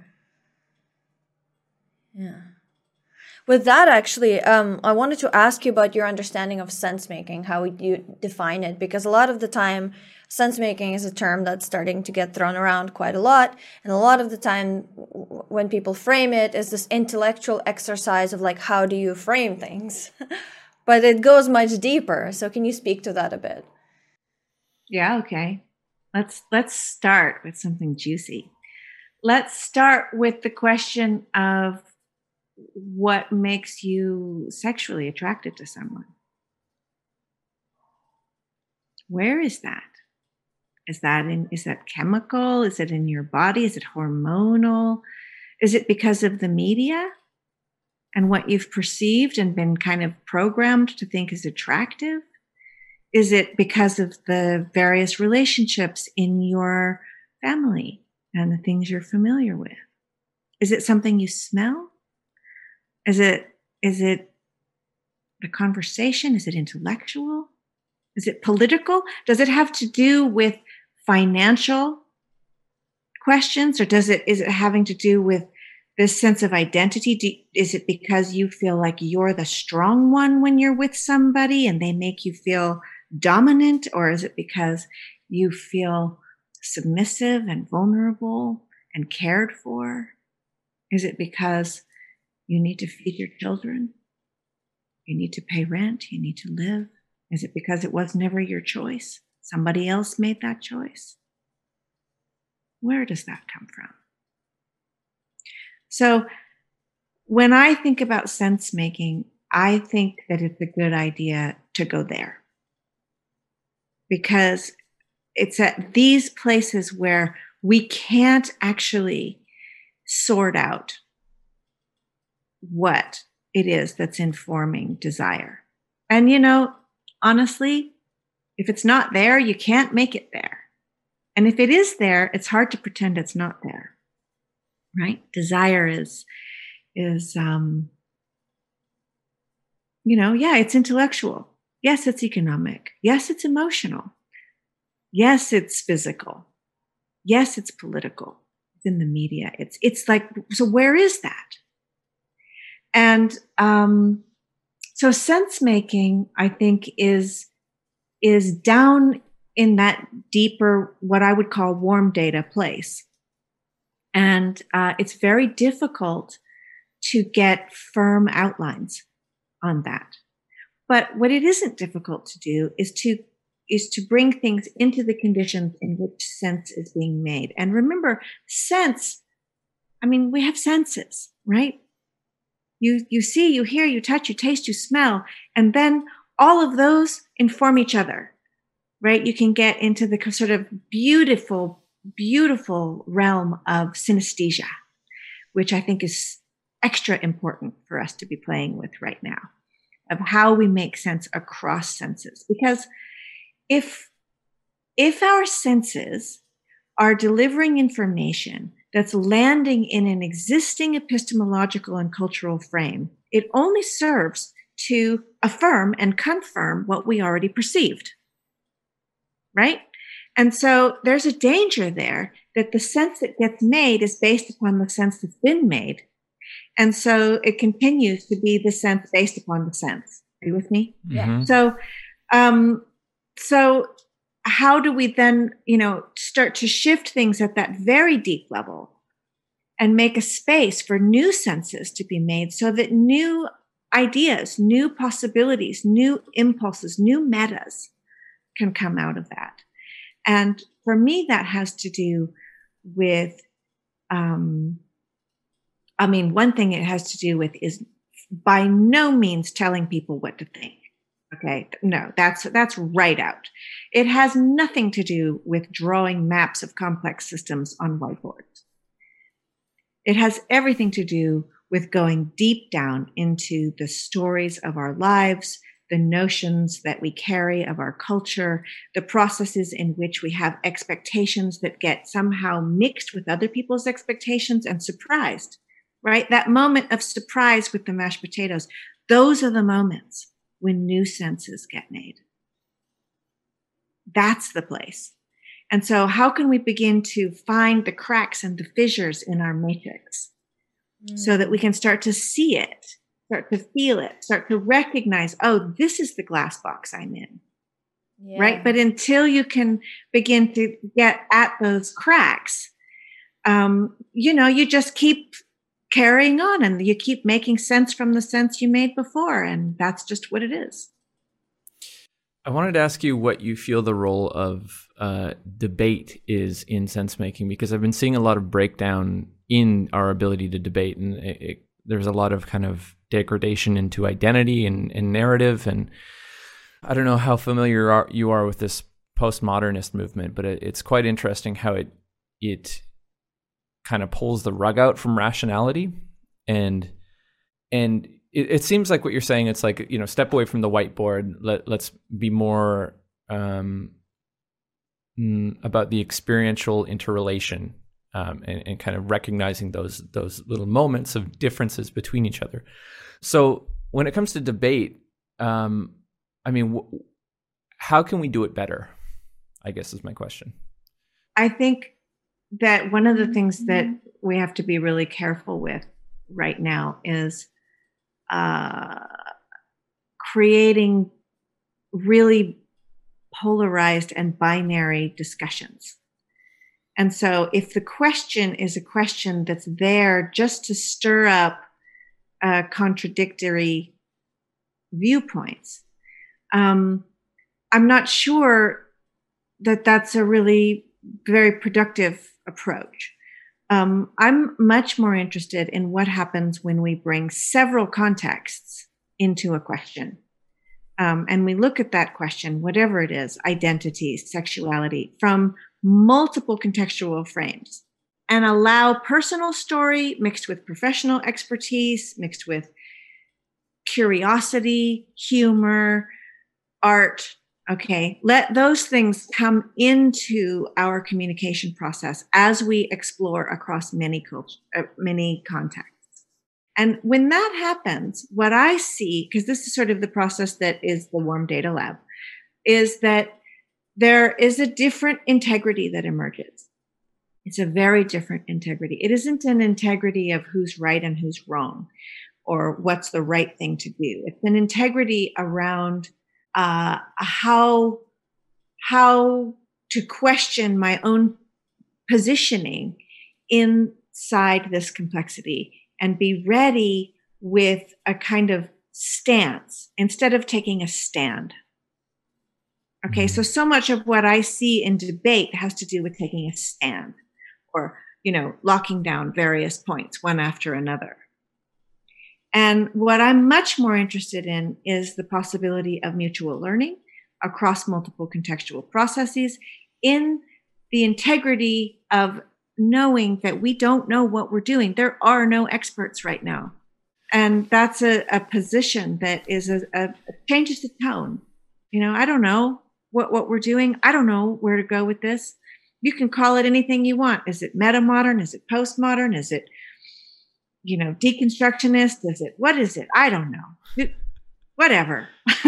Yeah. With that, actually, I wanted to ask you about your understanding of sense-making, how you define it, because a lot of the time, sense-making is a term that's starting to get thrown around quite a lot, and a lot of the time, when people frame it, is this intellectual exercise of like, how do you frame things? But it goes much deeper. So can you speak to that a bit? Yeah, okay. Let's start with something juicy. Let's start with the question of what makes you sexually attracted to someone. Where is that? Is that chemical? Is it in your body? Is it hormonal? Is it because of the media and what you've perceived and been kind of programmed to think is attractive? Is it because of the various relationships in your family and the things you're familiar with? Is it something you smell? Is it the conversation? Is it intellectual? Is it political? Does it have to do with financial questions, or is it having to do with this sense of identity? Is it because you feel like you're the strong one when you're with somebody and they make you feel dominant? Or is it because you feel submissive and vulnerable and cared for? Is it because you need to feed your children? You need to pay rent? You need to live? Is it because it was never your choice? Somebody else made that choice? Where does that come from? So when I think about sense making, I think that it's a good idea to go there, because it's at these places where we can't actually sort out what it is that's informing desire. And, honestly, if it's not there, you can't make it there. And if it is there, it's hard to pretend it's not there, right? Desire is it's intellectual. Yes, it's economic. Yes, it's emotional. Yes, it's physical. Yes, it's political. It's in the media. It's like, so where is that? And so sense making, I think, is down in that deeper, what I would call warm data place. And it's very difficult to get firm outlines on that. But what it isn't difficult to do is to bring things into the conditions in which sense is being made. And remember, sense, we have senses, right? You see, you hear, you touch, you taste, you smell, and then all of those inform each other, right? You can get into the sort of beautiful, beautiful realm of synesthesia, which I think is extra important for us to be playing with right now, of how we make sense across senses. Because if our senses are delivering information that's landing in an existing epistemological and cultural frame, it only serves to affirm and confirm what we already perceived, right? And so there's a danger there that the sense that gets made is based upon the sense that's been made. And so it continues to be the sense based upon the sense. Are you with me? Yeah. So how do we then, start to shift things at that very deep level and make a space for new senses to be made so that new ideas, new possibilities, new impulses, new metas can come out of that? And for me, that has to do with, one thing it has to do with is by no means telling people what to think. Okay. No, that's right out. It has nothing to do with drawing maps of complex systems on whiteboards. It has everything to do with going deep down into the stories of our lives, the notions that we carry of our culture, the processes in which we have expectations that get somehow mixed with other people's expectations and surprised, right? That moment of surprise with the mashed potatoes, those are the moments when new senses get made. That's the place. And so how can we begin to find the cracks and the fissures in our matrix so that we can start to see it, start to feel it, start to recognize, oh, this is the glass box I'm in, right? But until you can begin to get at those cracks, you just keep carrying on and you keep making sense from the sense you made before. And that's just what it is. I wanted to ask you what you feel the role of debate is in sense making, because I've been seeing a lot of breakdown in our ability to debate, and there's a lot of kind of degradation into identity and narrative. And I don't know how familiar you are with this postmodernist movement, but it's quite interesting how it kind of pulls the rug out from rationality, and it seems like what you're saying. It's like, you know, step away from the whiteboard. Let's be more about the experiential interrelation, and kind of recognizing those little moments of differences between each other. So when it comes to debate, I mean, how can we do it better, I guess is my question. I think that one of the things that we have to be really careful with right now is creating really polarized and binary discussions. And so if the question is a question that's there just to stir up contradictory viewpoints, I'm not sure that that's a really very productive approach. I'm much more interested in what happens when we bring several contexts into a question. And we look at that question, whatever it is, identity, sexuality, from multiple contextual frames, and allow personal story mixed with professional expertise, mixed with curiosity, humor, art. Okay, let those things come into our communication process as we explore across many contexts. And when that happens, what I see, because this is sort of the process that is the Warm Data Lab, is that there is a different integrity that emerges. It's a very different integrity. It isn't an integrity of who's right and who's wrong, or what's the right thing to do. It's an integrity around how to question my own positioning inside this complexity and be ready with a kind of stance instead of taking a stand. Okay, so much of what I see in debate has to do with taking a stand, or, you know, locking down various points one after another. And what I'm much more interested in is the possibility of mutual learning across multiple contextual processes, in the integrity of knowing that we don't know what we're doing. There are no experts right now. And that's a position that is changes the tone. You know, I don't know what we're doing. I don't know where to go with this. You can call it anything you want. Is it meta-modern? Is it postmodern? Is it, you know, deconstructionist? What is it? I don't know. Whatever.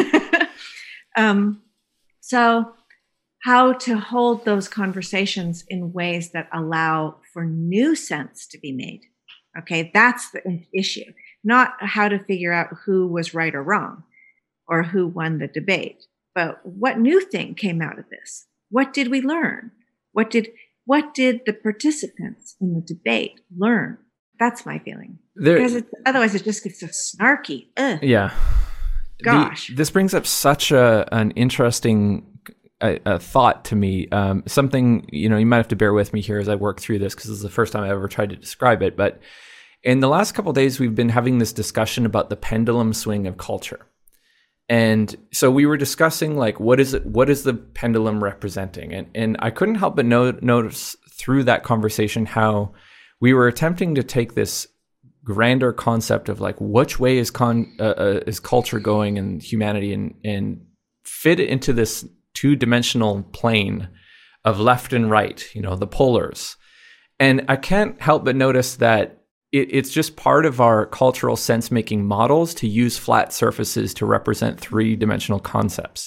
So how to hold those conversations in ways that allow for new sense to be made. Okay, that's the issue. Not how to figure out who was right or wrong or who won the debate, but what new thing came out of this? What did we learn? What did the participants in the debate learn? That's my feeling. Because otherwise it just gets so snarky. Ugh. Yeah. Gosh. This brings up such an interesting thought to me. Something, you know, you might have to bear with me here as I work through this, because this is the first time I ever tried to describe it. But in the last couple of days, we've been having this discussion about the pendulum swing of culture. And so we were discussing, like, what is the pendulum representing? And I couldn't help but notice through that conversation how we were attempting to take this grander concept of, like, which way is culture going and humanity, and fit it into this two-dimensional plane of left and right, you know, the polars. And I can't help but notice that it's just part of our cultural sense-making models to use flat surfaces to represent three-dimensional concepts.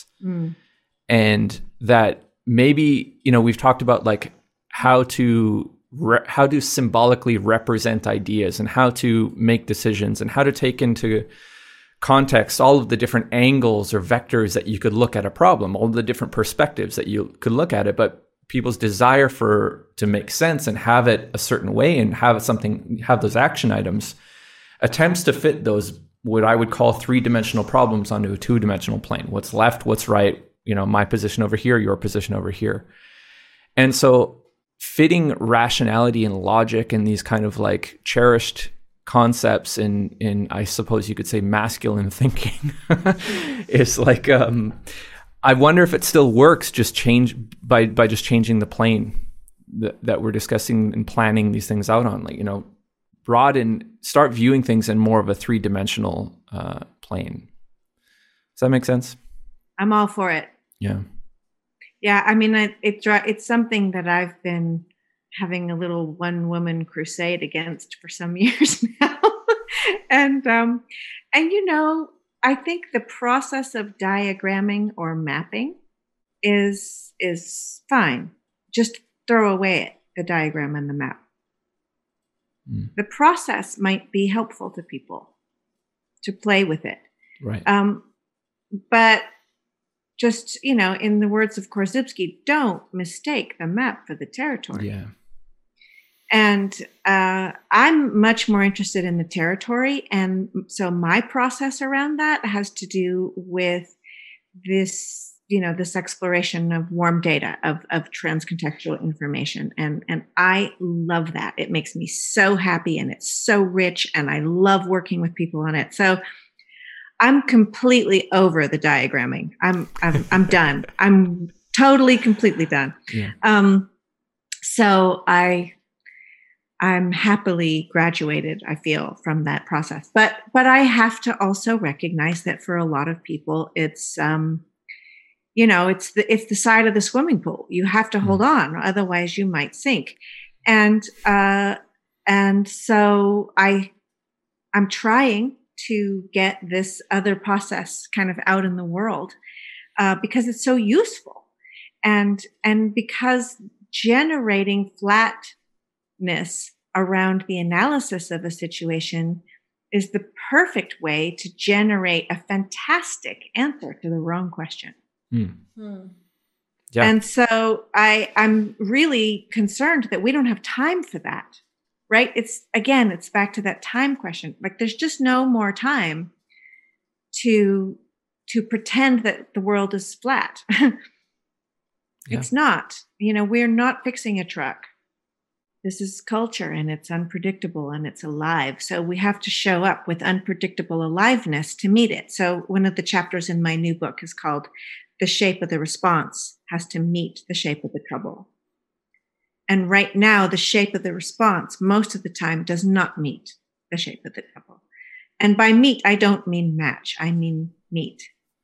And that maybe, you know, we've talked about, like, how to symbolically represent ideas and how to make decisions and how to take into context all of the different angles or vectors that you could look at a problem, all the different perspectives that you could look at it. But people's desire to make sense and have it a certain way and have those action items attempts to fit those, what I would call three-dimensional problems, onto a two-dimensional plane. What's left, what's right, you know, my position over here, your position over here. And so fitting rationality and logic and these kind of, like, cherished concepts in I suppose you could say masculine thinking is like, I wonder if it still works just by just changing the plane that we're discussing and planning these things out on. Like, start viewing things in more of a 3-dimensional plane. Does that make sense? I'm all for it. Yeah. Yeah, I mean, it's something that I've been having a little one-woman crusade against for some years now. And I think the process of diagramming or mapping is fine. Just throw away the diagram and the map. The process might be helpful to people to play with it. Right. But just, in the words of Korzybski, don't mistake the map for the territory. Yeah. And I'm much more interested in the territory. And so my process around that has to do with this, this exploration of warm data, of transcontextual information. And I love that. It makes me so happy and it's so rich and I love working with people on it. So I'm completely over the diagramming. I'm done. I'm totally, completely done. Yeah. So I'm happily graduated, I feel, from that process. But I have to also recognize that for a lot of people, it's it's the side of the swimming pool. You have to hold on, otherwise you might sink. And so I'm trying to get this other process kind of out in the world because it's so useful, and because generating flatness around the analysis of a situation is the perfect way to generate a fantastic answer to the wrong question. Yeah. And so I'm really concerned that we don't have time for that. Right? It's back to that time question. Like there's just no more time to pretend that the world is flat. It's not. We're not fixing a truck. This is culture and it's unpredictable and it's alive. So we have to show up with unpredictable aliveness to meet it. So one of the chapters in my new book is called The Shape of the Response Has to Meet the Shape of the Trouble. And right now, the shape of the response most of the time does not meet the shape of the trouble. And by meet, I don't mean match. I mean meet.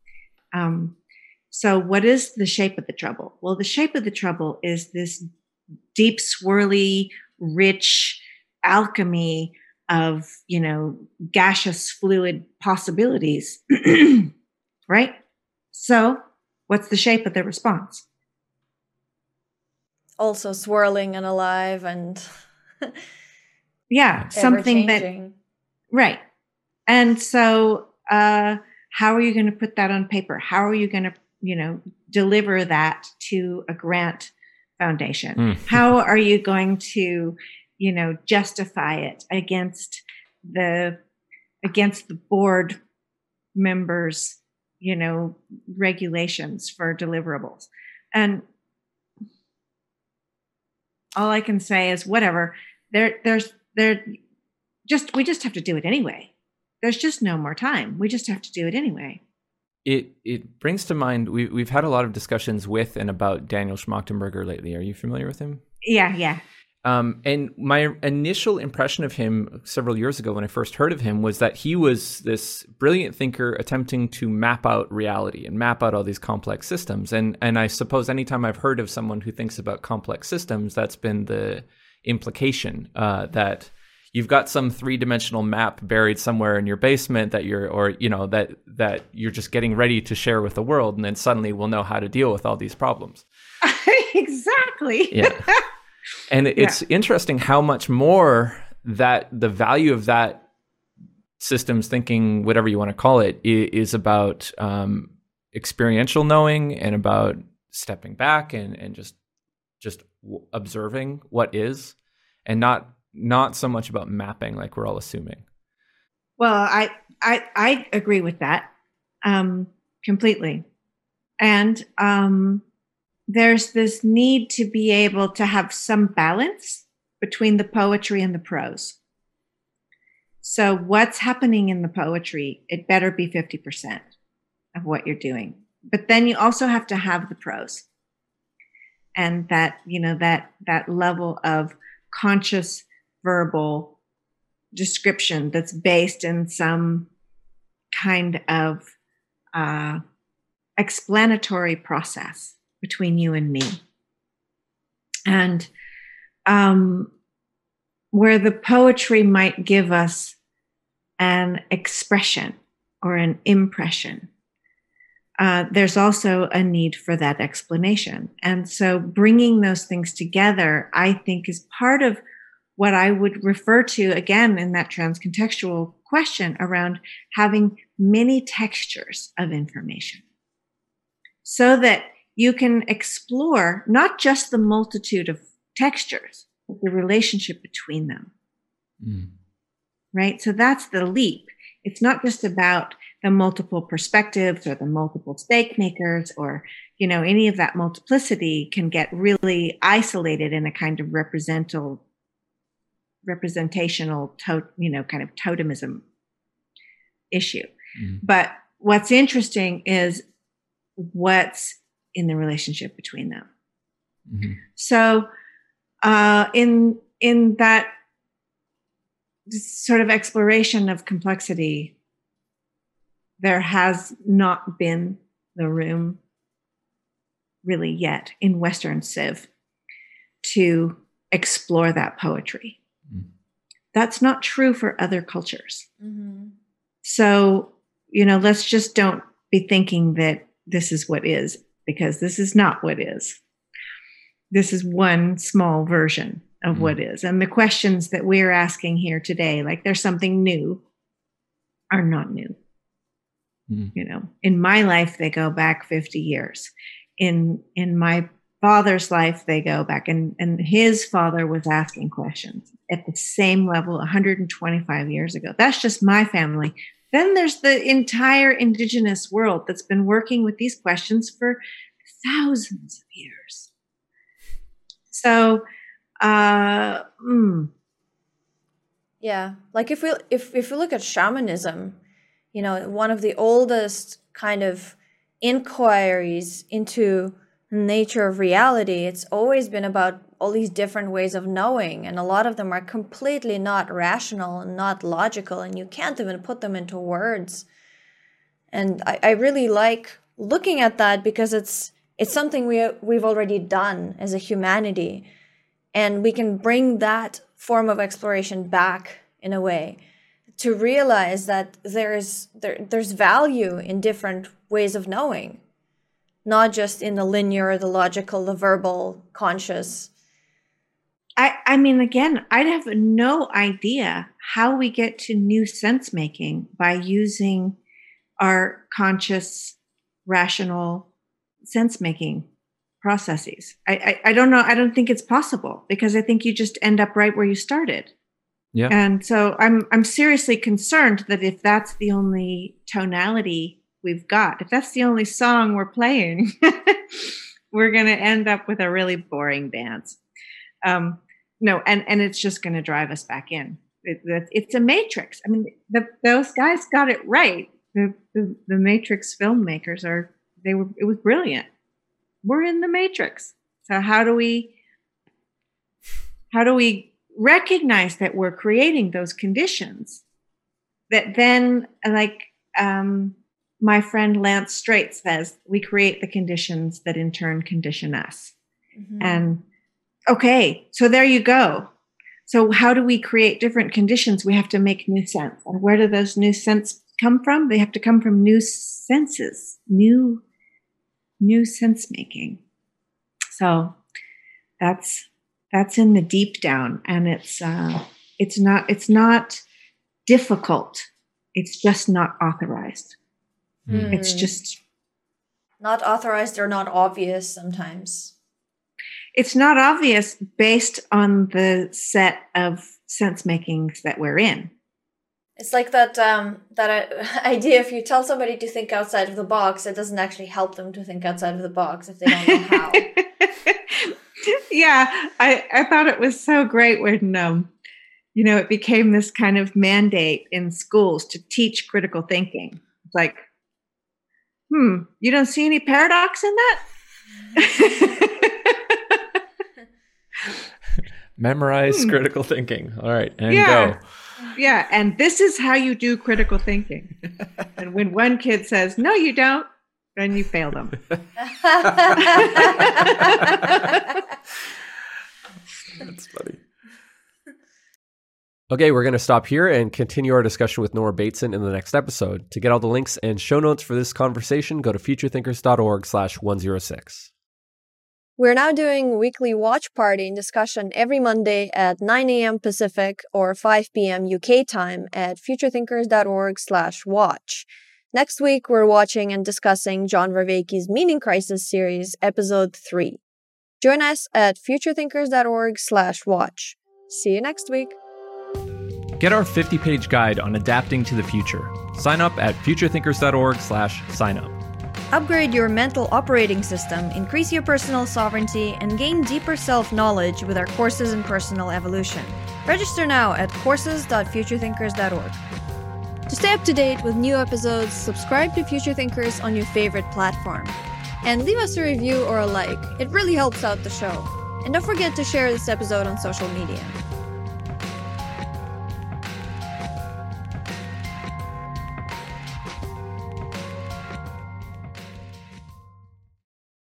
So what is the shape of the trouble? Well, the shape of the trouble is this deep, swirly, rich alchemy of, gaseous fluid possibilities. Right? So what's the shape of the response? Also swirling and alive and something that right. And so how are you going to put that on paper? How are you going to deliver that to a grant foundation? How are you going to justify it against the board members regulations for deliverables? And all I can say is whatever. We just have to do it anyway. There's just no more time. We just have to do it anyway. It brings to mind we've had a lot of discussions with and about Daniel Schmachtenberger lately. Are you familiar with him? Yeah. And my initial impression of him several years ago when I first heard of him was that he was this brilliant thinker attempting to map out reality and map out all these complex systems. And I suppose anytime I've heard of someone who thinks about complex systems, that's been the implication that you've got some 3-dimensional map buried somewhere in your basement that that you're just getting ready to share with the world, and then suddenly we'll know how to deal with all these problems. Exactly. Yeah. And it's interesting how much more that the value of that systems thinking, whatever you want to call it, is about experiential knowing and about stepping back and just observing what is, and not so much about mapping like we're all assuming. Well, I agree with that completely. And there's this need to be able to have some balance between the poetry and the prose. So what's happening in the poetry, it better be 50% of what you're doing. But then you also have to have the prose. And that, that level of conscious verbal description that's based in some kind of explanatory process between you and me. And where the poetry might give us an expression or an impression, there's also a need for that explanation. And so bringing those things together, I think, is part of what I would refer to, again, in that transcontextual question around having many textures of information, so that you can explore not just the multitude of textures, but the relationship between them. Right? So that's the leap. It's not just about the multiple perspectives or the multiple stake makers or, any of that multiplicity can get really isolated in a kind of representational, kind of totemism issue. But what's interesting is what's in the relationship between them. So in that sort of exploration of complexity, there has not been the room really yet in Western Civ to explore that poetry. That's not true for other cultures. So, let's just don't be thinking that this is what is, because this is not what is. This is one small version of what is. And the questions that we're asking here today, like there's something new, are not new. In my life, they go back 50 years. In my father's life, they go back, and his father was asking questions at the same level 125 years ago. That's just my family. Then there's the entire indigenous world that's been working with these questions for thousands of years. So, yeah, like if we look at shamanism, one of the oldest kind of inquiries into the nature of reality, it's always been about all these different ways of knowing, and a lot of them are completely not rational and not logical, and you can't even put them into words. And I really like looking at that, because it's something we've already done as a humanity, and we can bring that form of exploration back in a way to realize that there's value in different ways of knowing, not just in the linear, the logical, the verbal, conscious. I mean, again, I'd have no idea how we get to new sense making by using our conscious, rational sense making processes. I don't know. I don't think it's possible, because I think you just end up right where you started. Yeah. And so I'm seriously concerned that if that's the only tonality we've got, if that's the only song we're playing, we're going to end up with a really boring dance. No, and it's just going to drive us back in. It's a matrix. I mean, those guys got it right. The Matrix filmmakers it was brilliant. We're in the Matrix. So how do we recognize that we're creating those conditions that then, like my friend Lance Strait says, we create the conditions that in turn condition us. And okay, so there you go. So how do we create different conditions? We have to make new sense. And where do those new sense come from? They have to come from new senses, new sense making. So that's in the deep down, and it's not difficult. It's just not authorized. It's just not authorized or not obvious sometimes. It's not obvious based on the set of sense makings that we're in. It's like that idea, if you tell somebody to think outside of the box, it doesn't actually help them to think outside of the box if they don't know how. Yeah, I thought it was so great when, it became this kind of mandate in schools to teach critical thinking. It's like, You don't see any paradox in that? Memorize critical thinking. All right, and Yeah. go. Yeah, and this is how you do critical thinking. And when one kid says, no, you don't, then you fail them. That's funny. Okay, we're going to stop here and continue our discussion with Nora Bateson in the next episode. To get all the links and show notes for this conversation, go to futurethinkers.org/106. We're now doing weekly watch party discussion every Monday at 9 a.m. Pacific or 5 p.m. UK time at futurethinkers.org/watch. Next week, we're watching and discussing John Vervaeke's Meaning Crisis series, episode 3. Join us at futurethinkers.org/watch. See you next week. Get our 50-page guide on adapting to the future. Sign up at futurethinkers.org/signup. Upgrade your mental operating system, increase your personal sovereignty, and gain deeper self-knowledge with our courses in personal evolution. Register now at courses.futurethinkers.org. To stay up to date with new episodes, subscribe to Future Thinkers on your favorite platform. And leave us a review or a like. It really helps out the show. And don't forget to share this episode on social media.